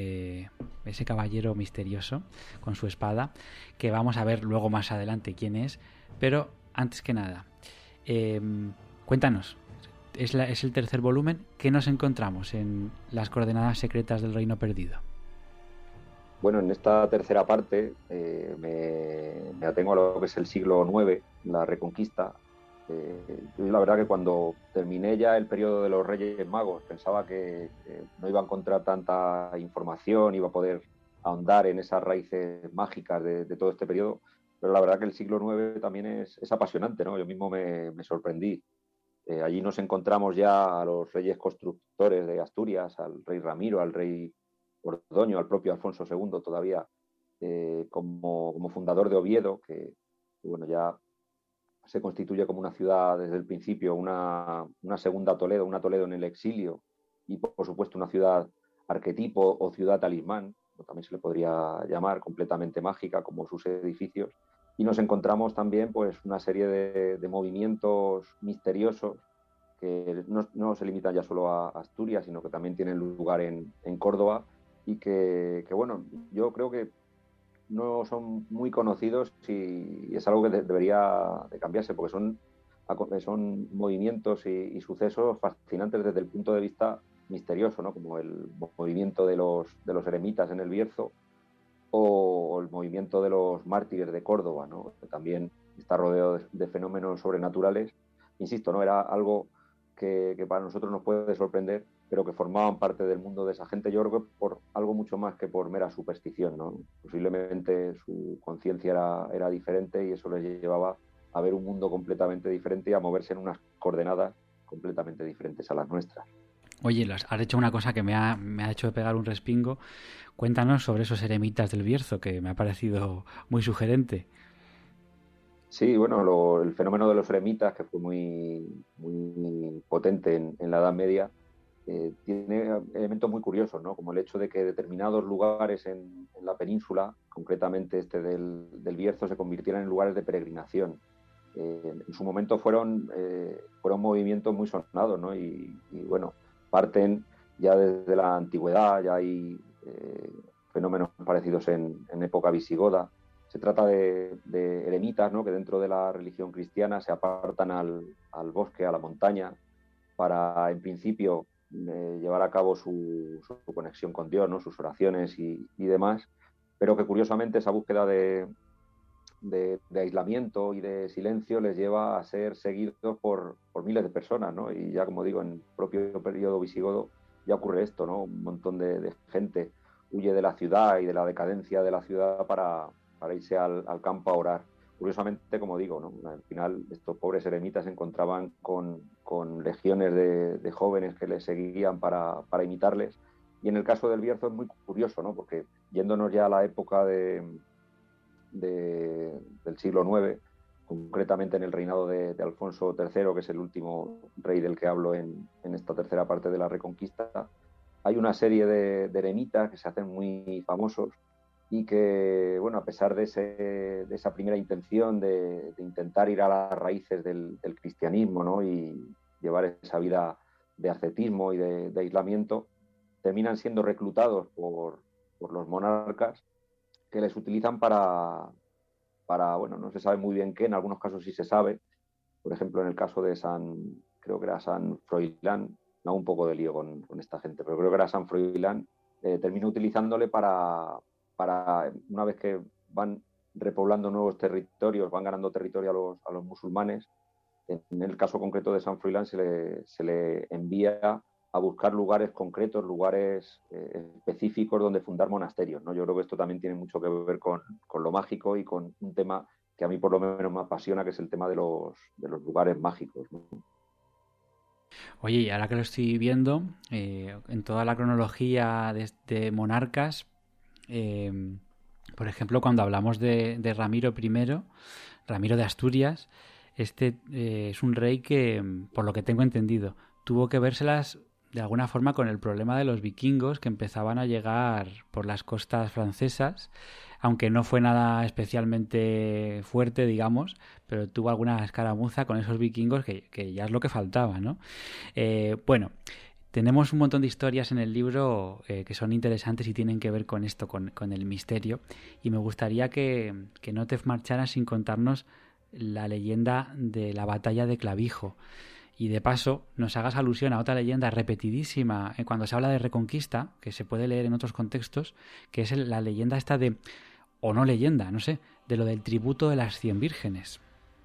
misterioso con su espada, que vamos a ver luego más adelante quién es. Pero antes que nada, cuéntanos, es el tercer volumen. ¿Qué nos encontramos en Las coordenadas secretas del reino perdido? Bueno, en esta tercera parte me atengo a lo que es el siglo IX, la Reconquista. Yo la verdad que cuando terminé ya el periodo de los Reyes Magos pensaba que no iba a encontrar tanta información, iba a poder ahondar en esas raíces mágicas de todo este periodo, pero la verdad que el siglo IX también es apasionante, ¿no? Yo mismo me sorprendí. Allí nos encontramos ya a los reyes constructores de Asturias, al rey Ramiro, al rey Ordoño, al propio Alfonso II todavía, como fundador de Oviedo, que bueno, ya se constituye como una ciudad desde el principio, una segunda Toledo, una Toledo en el exilio, y por supuesto una ciudad arquetipo o ciudad talismán, también se le podría llamar, completamente mágica, como sus edificios. Y nos encontramos también pues una serie de movimientos misteriosos que no se limitan ya solo a Asturias, sino que también tienen lugar en Córdoba y que, bueno, yo creo que no son muy conocidos y es algo que debería de cambiarse, porque son movimientos y sucesos fascinantes desde el punto de vista misterioso, ¿no? Como el movimiento de los eremitas en el Bierzo o el movimiento de los mártires de Córdoba, ¿no? Que también está rodeado de fenómenos sobrenaturales. Insisto, ¿no? Era algo que para nosotros nos puede sorprender, pero que formaban parte del mundo de esa gente, yo creo que por algo mucho más que por mera superstición, ¿no? Posiblemente su conciencia era diferente y eso les llevaba a ver un mundo completamente diferente y a moverse en unas coordenadas completamente diferentes a las nuestras. Oye, has hecho una cosa que me ha hecho pegar un respingo. Cuéntanos sobre esos eremitas del Bierzo, que me ha parecido muy sugerente. Sí, bueno, el fenómeno de los eremitas, que fue muy potente en la Edad Media, tiene elementos muy curiosos, ¿no? Como el hecho de que determinados lugares en la península, concretamente este del Bierzo, se convirtieran en lugares de peregrinación. En su momento fueron movimientos muy sonados, ¿no? Y bueno, parten ya desde la antigüedad, ya hay fenómenos parecidos en época visigoda. Se trata de eremitas, ¿no? Que dentro de la religión cristiana se apartan al bosque, a la montaña, para en principio llevar a cabo su conexión con Dios, ¿no? Sus oraciones y demás, pero que curiosamente esa búsqueda de aislamiento y de silencio les lleva a ser seguidos por miles de personas, ¿no? Y ya, como digo, en el propio periodo visigodo ya ocurre esto, ¿no? Un montón de gente huye de la ciudad y de la decadencia de la ciudad para irse al campo a orar. Curiosamente, como digo, ¿no? Al final estos pobres eremitas se encontraban con legiones de jóvenes que les seguían para imitarles. Y en el caso del Bierzo es muy curioso, ¿no? Porque yéndonos ya a la época del siglo IX, concretamente en el reinado de Alfonso III, que es el último rey del que hablo en esta tercera parte de la Reconquista, hay una serie de eremitas que se hacen muy famosos y que, bueno, a pesar de esa primera intención de intentar ir a las raíces del cristianismo, ¿no? Y llevar esa vida de ascetismo y de aislamiento, terminan siendo reclutados por los monarcas, que les utilizan para, bueno, no se sabe muy bien qué, en algunos casos sí se sabe. Por ejemplo, en el caso de creo que era San Froilán, no, un poco de lío con esta gente, pero creo que era San Froilán, termina utilizándole para, una vez que van repoblando nuevos territorios, van ganando territorio a los musulmanes. En el caso concreto de San Froilán se le envía a buscar lugares concretos, lugares específicos donde fundar monasterios, ¿no? Yo creo que esto también tiene mucho que ver con lo mágico y con un tema que a mí por lo menos me apasiona, que es el tema de los lugares mágicos, ¿no? Oye, y ahora que lo estoy viendo, en toda la cronología de monarcas, eh, por ejemplo, cuando hablamos de Ramiro I, Ramiro de Asturias, este es un rey que, por lo que tengo entendido, tuvo que vérselas de alguna forma con el problema de los vikingos que empezaban a llegar por las costas francesas, aunque no fue nada especialmente fuerte, digamos, pero tuvo alguna escaramuza con esos vikingos que ya es lo que faltaba, ¿no? Bueno, tenemos un montón de historias en el libro que son interesantes y tienen que ver con esto, con el misterio, y me gustaría que no te marcharas sin contarnos la leyenda de la batalla de Clavijo. Y de paso nos hagas alusión a otra leyenda repetidísima cuando se habla de Reconquista, que se puede leer en otros contextos, que es la leyenda esta de, o no leyenda, no sé, de lo del tributo de las 100 vírgenes.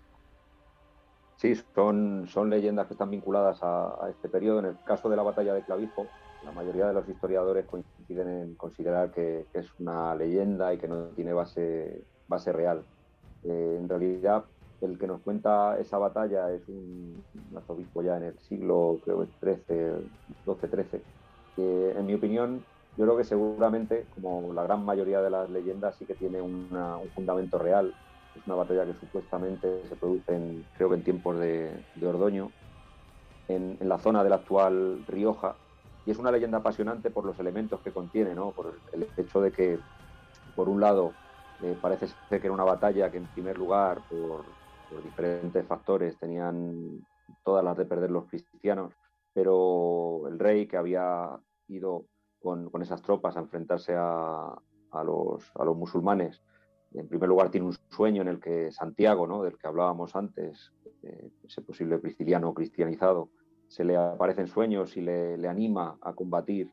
Sí, son leyendas que están vinculadas a este periodo. En el caso de la batalla de Clavijo, la mayoría de los historiadores coinciden en considerar que es una leyenda y que no tiene base real. En realidad, el que nos cuenta esa batalla es un arzobispo ya en el siglo, creo que 13, 12-13, que en mi opinión, yo creo que seguramente, como la gran mayoría de las leyendas, sí que tiene un fundamento real. Es una batalla que supuestamente se produce, creo que en tiempos de Ordoño, en la zona de la actual Rioja, y es una leyenda apasionante por los elementos que contiene, ¿no? Por el hecho de que, por un lado, parece ser que era una batalla que, en primer lugar, por diferentes factores, tenían todas las de perder los cristianos, pero el rey, que había ido con esas tropas a enfrentarse a los musulmanes, en primer lugar tiene un sueño en el que Santiago, ¿no?, del que hablábamos antes, ese posible prisciliano cristianizado, se le aparece en sueños y le anima a combatir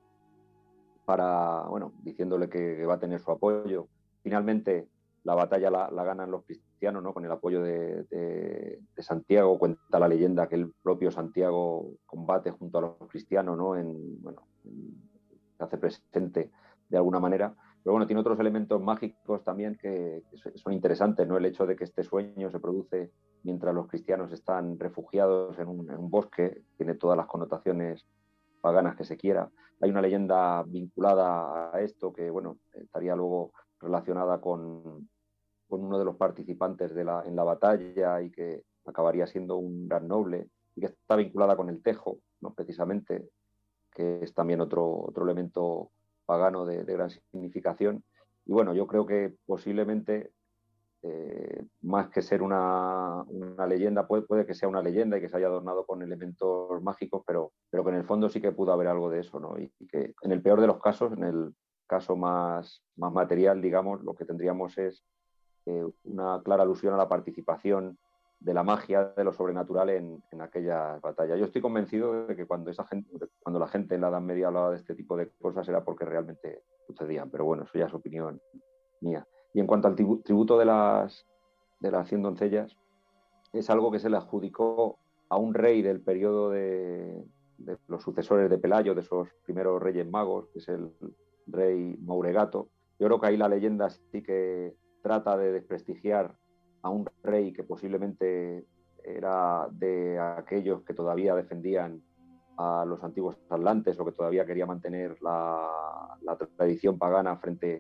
bueno, diciéndole que va a tener su apoyo. Finalmente, la batalla la ganan los cristianos, ¿no?, con el apoyo de Santiago. Cuenta la leyenda que el propio Santiago combate junto a los cristianos, ¿no?, se hace presente de alguna manera. Pero bueno, tiene otros elementos mágicos también que son interesantes, ¿no? El hecho de que este sueño se produce mientras los cristianos están refugiados en un bosque, tiene todas las connotaciones paganas que se quiera. Hay una leyenda vinculada a esto que, bueno, estaría luego relacionada con uno de los participantes en la batalla y que acabaría siendo un gran noble, y que está vinculada con el tejo, ¿no?, precisamente, que es también otro elemento pagano de gran significación. Y bueno, yo creo que posiblemente, más que ser una leyenda, puede que sea una leyenda y que se haya adornado con elementos mágicos, pero que en el fondo sí que pudo haber algo de eso, ¿no? Y que en el peor de los casos, en el caso más material, digamos, lo que tendríamos es una clara alusión a la participación de la magia, de lo sobrenatural en aquella batalla. Yo estoy convencido de que cuando la gente en la Edad Media hablaba de este tipo de cosas era porque realmente sucedían, pero bueno, eso ya es opinión mía. Y en cuanto al tributo de las 100 doncellas, es algo que se le adjudicó a un rey del periodo de los sucesores de Pelayo, de esos primeros reyes magos, que es el rey Mauregato. Yo creo que ahí la leyenda sí que trata de desprestigiar a un rey que posiblemente era de aquellos que todavía defendían a los antiguos atlantes o que todavía quería mantener la tradición pagana frente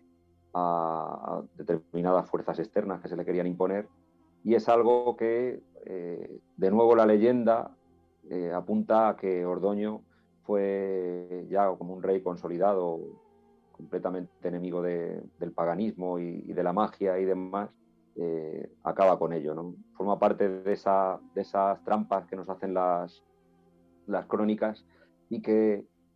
a determinadas fuerzas externas que se le querían imponer. Y es algo que, de nuevo, la leyenda apunta a que Ordoño fue ya como un rey consolidado, completamente enemigo del paganismo y de la magia y demás, acaba con ello, ¿no? Forma parte de esas trampas que nos hacen las crónicas y que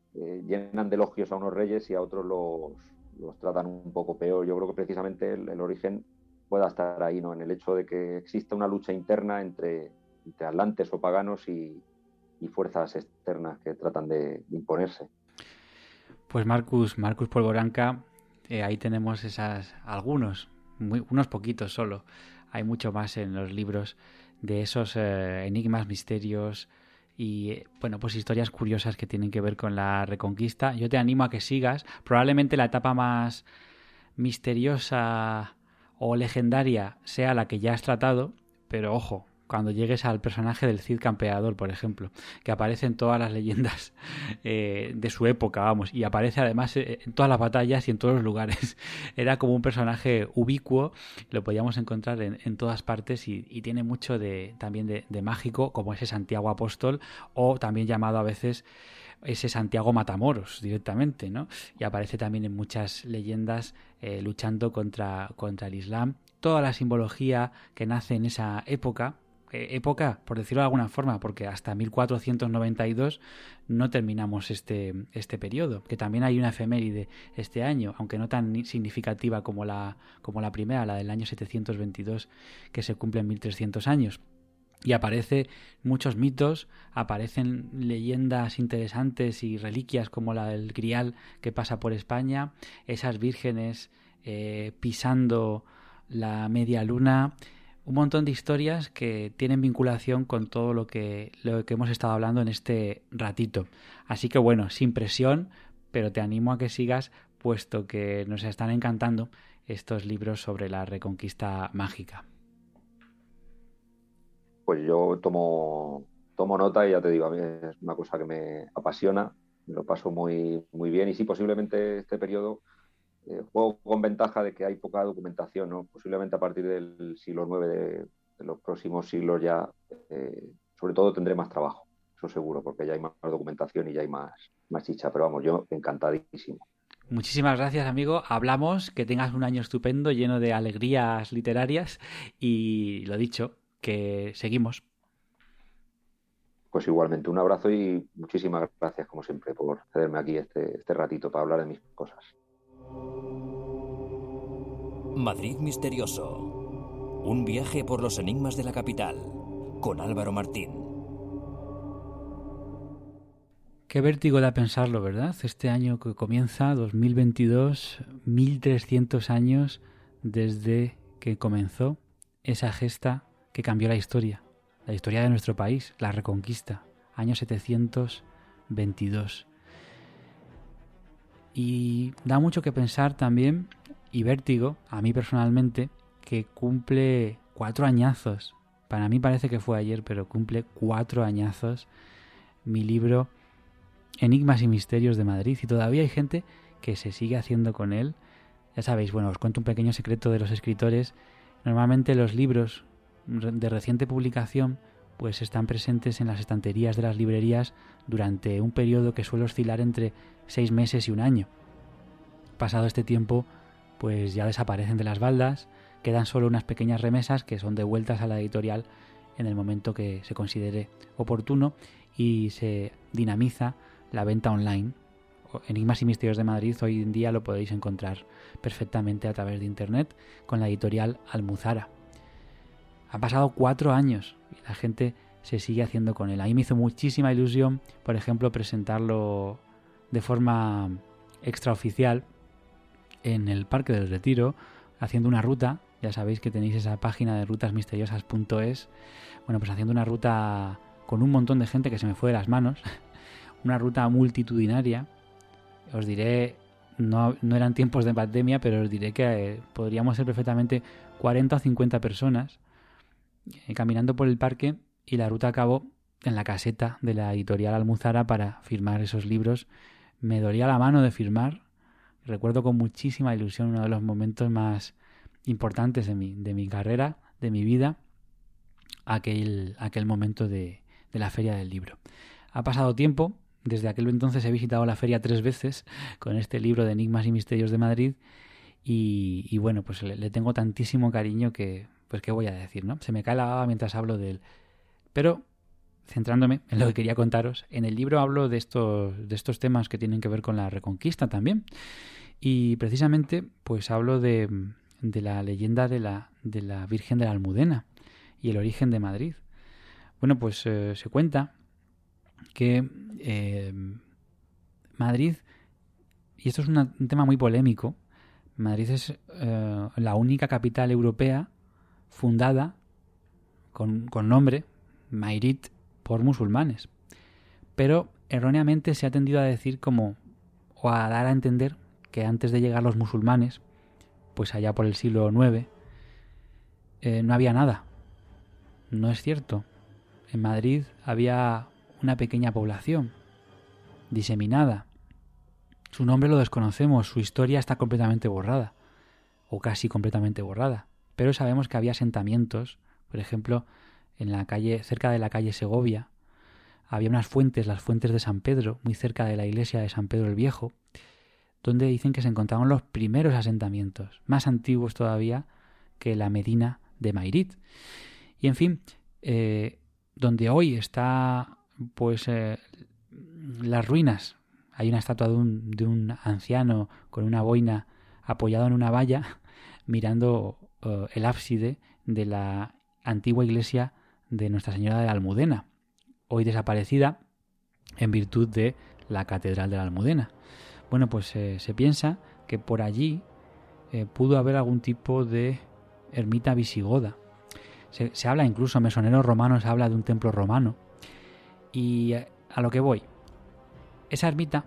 llenan de elogios a unos reyes y a otros los tratan un poco peor. Yo creo que precisamente el origen pueda estar ahí, ¿no? En el hecho de que exista una lucha interna entre atlantes o paganos y fuerzas externas que tratan de imponerse. Pues Marcus Polvoranca, ahí tenemos algunos, unos poquitos solo. Hay mucho más en los libros de esos enigmas, misterios y, bueno, pues historias curiosas que tienen que ver con la Reconquista. Yo te animo a que sigas. Probablemente la etapa más misteriosa o legendaria sea la que ya has tratado, pero ojo, cuando llegues al personaje del Cid Campeador, por ejemplo, que aparece en todas las leyendas de su época, vamos, y aparece además en todas las batallas y en todos los lugares. Era como un personaje ubicuo, lo podíamos encontrar en todas partes y tiene mucho también de mágico, como ese Santiago Apóstol, o también llamado a veces ese Santiago Matamoros directamente, ¿no? Y aparece también en muchas leyendas luchando contra el Islam. Toda la simbología que nace en esa época, por decirlo de alguna forma, porque hasta 1492 no terminamos este periodo, que también hay una efeméride este año, aunque no tan significativa como la primera, la del año 722, que se cumple en 1300 años. Y aparecen muchos mitos, aparecen leyendas interesantes y reliquias como la del Grial que pasa por España, esas vírgenes pisando la media luna, un montón de historias que tienen vinculación con todo lo que hemos estado hablando en este ratito. Así que bueno, sin presión, pero te animo a que sigas, puesto que nos están encantando estos libros sobre la Reconquista mágica. Pues yo tomo nota y ya te digo, a mí es una cosa que me apasiona, me lo paso muy, muy bien y sí, posiblemente este periodo juego con ventaja de que hay poca documentación, ¿no? Posiblemente a partir del siglo IX, de los próximos siglos ya, sobre todo tendré más trabajo, eso seguro, porque ya hay más documentación y ya hay más chicha, pero vamos, yo encantadísimo. Muchísimas gracias, amigo. Hablamos, que tengas un año estupendo, lleno de alegrías literarias y lo dicho, que seguimos. Pues igualmente, un abrazo y muchísimas gracias, como siempre, por cederme aquí este ratito para hablar de mis cosas. Madrid Misterioso. Un viaje por los enigmas de la capital, con Álvaro Martín. Qué vértigo da pensarlo, ¿verdad? Este año que comienza, 2022, 1300 años desde que comenzó esa gesta que cambió la historia de nuestro país, la Reconquista, año 722. Y da mucho que pensar también, y vértigo, a mí personalmente, que cumple 4 añazos. Para mí parece que fue ayer, pero cumple 4 añazos mi libro Enigmas y Misterios de Madrid, y todavía hay gente que se sigue haciendo con él. Ya sabéis, bueno, os cuento un pequeño secreto de los escritores. Normalmente los libros de reciente publicación pues están presentes en las estanterías de las librerías durante un periodo que suele oscilar entre 6 meses y un año. Pasado este tiempo, pues ya desaparecen de las baldas, quedan solo unas pequeñas remesas que son devueltas a la editorial en el momento que se considere oportuno y se dinamiza la venta online. Enigmas y Misterios de Madrid hoy en día lo podéis encontrar perfectamente a través de internet con la editorial Almuzara. Han pasado 4 años y la gente se sigue haciendo con él. A mí me hizo muchísima ilusión, por ejemplo, presentarlo de forma extraoficial en el Parque del Retiro, haciendo una ruta. Ya sabéis que tenéis esa página de rutasmisteriosas.es. Bueno, pues haciendo una ruta con un montón de gente que se me fue de las manos. Una ruta multitudinaria. Os diré, no eran tiempos de pandemia, pero os diré que podríamos ser perfectamente 40 o 50 personas caminando por el parque, y la ruta acabó en la caseta de la editorial Almuzara para firmar esos libros. Me dolía la mano de firmar. Recuerdo con muchísima ilusión uno de los momentos más importantes de mi carrera, de mi vida, aquel momento de la Feria del Libro. Ha pasado tiempo. Desde aquel entonces he visitado la feria 3 veces con este libro de Enigmas y Misterios de Madrid y bueno, pues le tengo tantísimo cariño que, pues qué voy a decir, ¿no? Se me cae la baba mientras hablo de él. Pero centrándome en lo que quería contaros, en el libro hablo de estos temas que tienen que ver con la Reconquista también. Y precisamente pues hablo de la leyenda de la Virgen de la Almudena y el origen de Madrid. Bueno, pues se cuenta que Madrid, y esto es un tema muy polémico, Madrid es la única capital europea fundada con nombre, Mairit, por musulmanes. Pero erróneamente se ha tendido a decir o a dar a entender que antes de llegar los musulmanes, pues allá por el siglo IX, no había nada. No es cierto. En Madrid había una pequeña población diseminada. Su nombre lo desconocemos, su historia está completamente borrada, o casi completamente borrada. Pero sabemos que había asentamientos, por ejemplo, en la calle, cerca de la calle Segovia, había unas fuentes, las fuentes de San Pedro, muy cerca de la iglesia de San Pedro el Viejo, donde dicen que se encontraban los primeros asentamientos, más antiguos todavía que la Medina de Mairit. Y en fin, donde hoy está pues las ruinas, hay una estatua de un anciano con una boina apoyado en una valla mirando el ábside de la antigua iglesia de Nuestra Señora de la Almudena, hoy desaparecida en virtud de la Catedral de la Almudena. Bueno, pues se piensa que por allí pudo haber algún tipo de ermita visigoda. Se habla incluso, mesoneros romanos habla de un templo romano. Y a lo que voy, esa ermita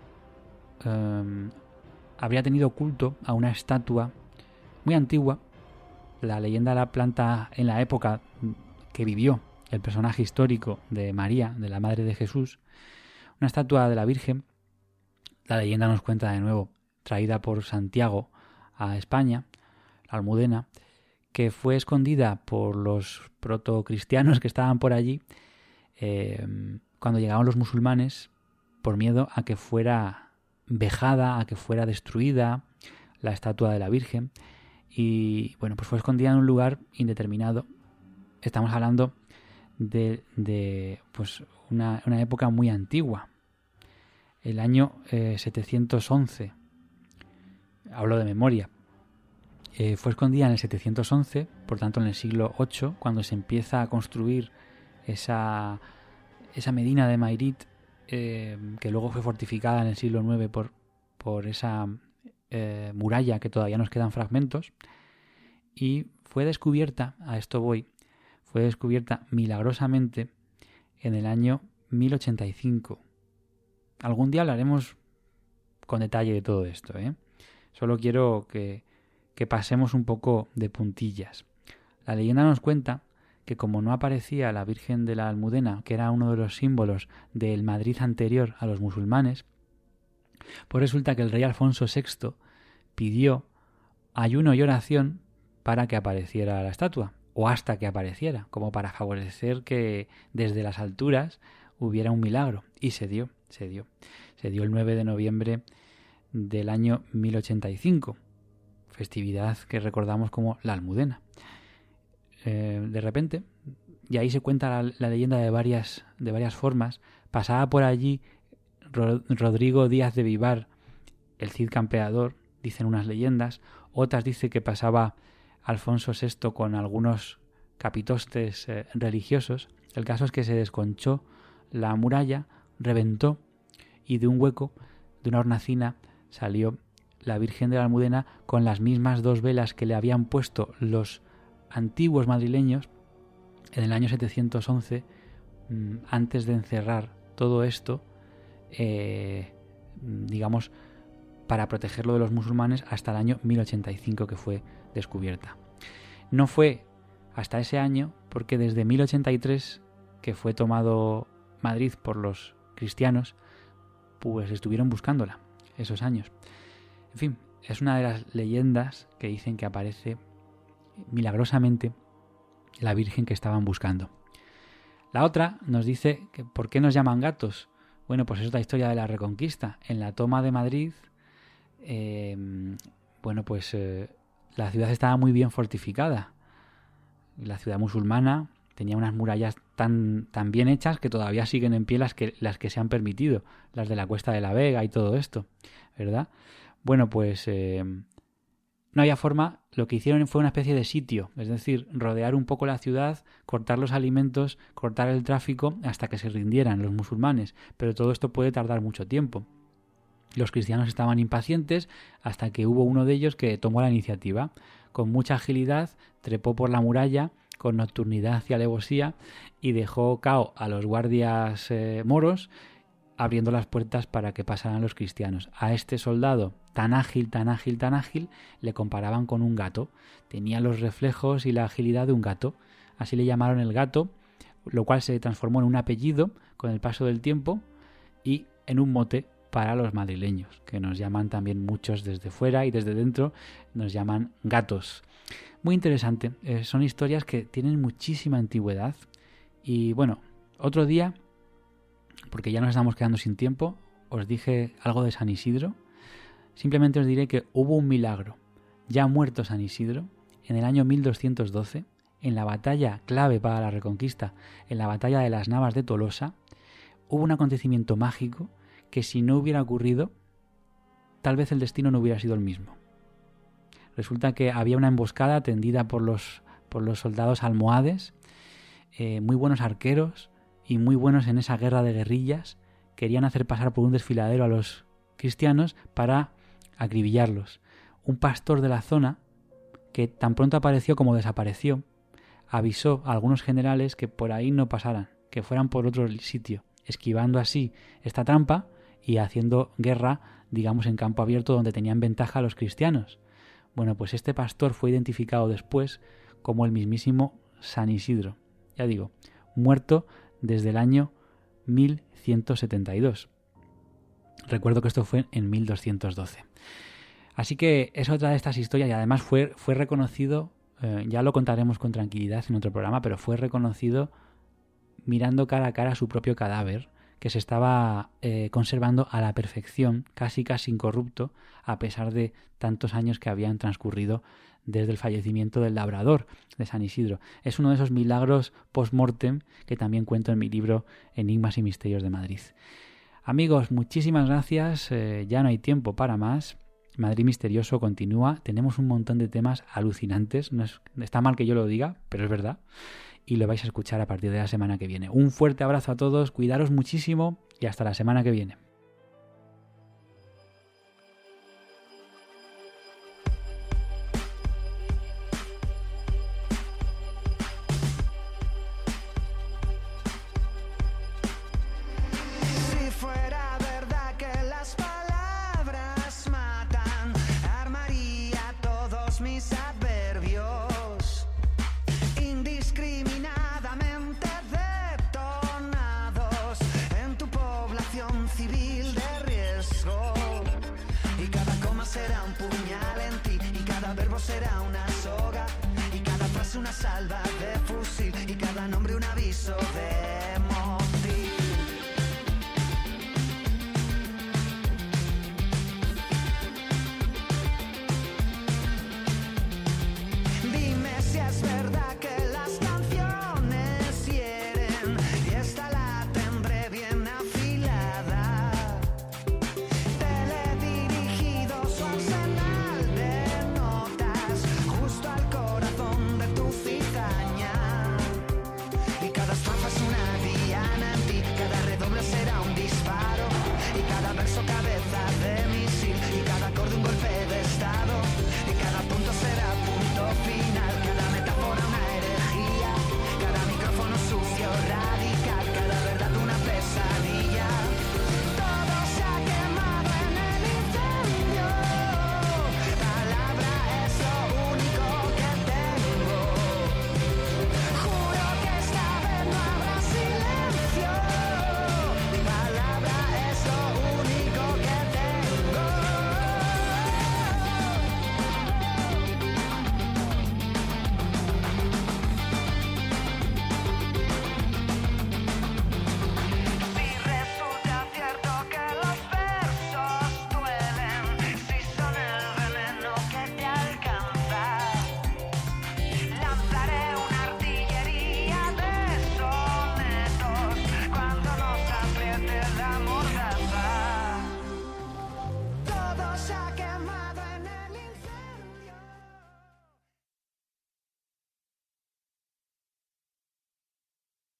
habría tenido culto a una estatua muy antigua. La leyenda la planta en la época que vivió el personaje histórico de María, de la Madre de Jesús, una estatua de la Virgen. La leyenda nos cuenta de nuevo, traída por Santiago a España, la Almudena, que fue escondida por los protocristianos que estaban por allí cuando llegaban los musulmanes, por miedo a que fuera vejada, a que fuera destruida la estatua de la Virgen. Y bueno, pues fue escondida en un lugar indeterminado. Estamos hablando de pues una época muy antigua, el año 711, hablo de memoria. Fue escondida en el 711, por tanto en el siglo VIII, cuando se empieza a construir esa Medina de Mairit, que luego fue fortificada en el siglo IX por esa muralla que todavía nos quedan fragmentos, y fue descubierta, a esto voy, fue descubierta milagrosamente en el año 1085. Algún día hablaremos con detalle de todo esto, ¿eh? Solo quiero que pasemos un poco de puntillas. La leyenda nos cuenta que como no aparecía la Virgen de la Almudena, que era uno de los símbolos del Madrid anterior a los musulmanes, pues resulta que el rey Alfonso VI pidió ayuno y oración para que apareciera la estatua, o hasta que apareciera, como para favorecer que desde las alturas hubiera un milagro. Y se dio el 9 de noviembre del año 1085, festividad que recordamos como la Almudena. De repente, y ahí se cuenta la leyenda de varias formas, pasaba por allí Rodrigo Díaz de Vivar, el Cid campeador, dicen unas leyendas, otras dicen que pasaba Alfonso VI con algunos capitostes religiosos. El caso es que se desconchó la muralla, reventó, y de un hueco, de una hornacina, salió la Virgen de la Almudena con las mismas dos velas que le habían puesto los antiguos madrileños en el año 711, antes de encerrar todo esto, digamos, para protegerlo de los musulmanes, hasta el año 1085 que fue descubierta. No fue hasta ese año, porque desde 1083, que fue tomado Madrid por los cristianos, pues estuvieron buscándola esos años. En fin, es una de las leyendas que dicen que aparece milagrosamente la Virgen que estaban buscando. La otra nos dice que ¿por qué nos llaman gatos? Bueno, pues es otra historia de la Reconquista. En la toma de Madrid, la ciudad estaba muy bien fortificada. La ciudad musulmana tenía unas murallas tan bien hechas que todavía siguen en pie las que se han permitido, las de la Cuesta de la Vega y todo esto, ¿verdad? Bueno, pues no había forma. Lo que hicieron fue una especie de sitio, es decir, rodear un poco la ciudad, cortar los alimentos, cortar el tráfico hasta que se rindieran los musulmanes, pero todo esto puede tardar mucho tiempo. Los cristianos estaban impacientes hasta que hubo uno de ellos que tomó la iniciativa. Con mucha agilidad trepó por la muralla, con nocturnidad y alevosía, y dejó cao a los guardias moros, abriendo las puertas para que pasaran los cristianos. A este soldado, tan ágil, le comparaban con un gato. Tenía los reflejos y la agilidad de un gato. Así le llamaron el gato, lo cual se transformó en un apellido con el paso del tiempo y en un mote para los madrileños, que nos llaman también muchos desde fuera y desde dentro, nos llaman gatos. Muy interesante. Son historias que tienen muchísima antigüedad. Y bueno, otro día, porque ya nos estamos quedando sin tiempo, os dije algo de San Isidro. Simplemente os diré que hubo un milagro. Ya muerto San Isidro, en el año 1212, en la batalla clave para la Reconquista, en la batalla de las Navas de Tolosa, hubo un acontecimiento mágico que si no hubiera ocurrido, tal vez el destino no hubiera sido el mismo. Resulta que había una emboscada tendida por los soldados almohades, muy buenos arqueros y muy buenos en esa guerra de guerrillas. Querían hacer pasar por un desfiladero a los cristianos para acribillarlos. Un pastor de la zona, que tan pronto apareció como desapareció, avisó a algunos generales que por ahí no pasaran, que fueran por otro sitio, esquivando así esta trampa y haciendo guerra, digamos, en campo abierto donde tenían ventaja los cristianos. Bueno, pues este pastor fue identificado después como el mismísimo San Isidro. Ya digo, muerto desde el año 1172. Recuerdo que esto fue en 1212. Así que es otra de estas historias y además fue reconocido, ya lo contaremos con tranquilidad en otro programa, pero fue reconocido mirando cara a cara su propio cadáver, que se estaba conservando a la perfección, casi incorrupto, a pesar de tantos años que habían transcurrido desde el fallecimiento del labrador de San Isidro. Es uno de esos milagros post-mortem que también cuento en mi libro Enigmas y Misterios de Madrid. Amigos, muchísimas gracias. Ya no hay tiempo para más. Madrid Misterioso continúa. Tenemos un montón de temas alucinantes. Está mal que yo lo diga, pero es verdad. Y lo vais a escuchar a partir de la semana que viene. Un fuerte abrazo a todos, cuidaros muchísimo y hasta la semana que viene. Será una soga y cada frase una salva de fusil y cada nombre un aviso de motil. Dime si es verdad que las canciones hieren y esta la tendré bien afilada. Teledirigidos o arsenal de notas justo al corazón de tu cizaña. Y cada estrofa es una diana en ti, cada redoble será un disparo y cada verso cabeza de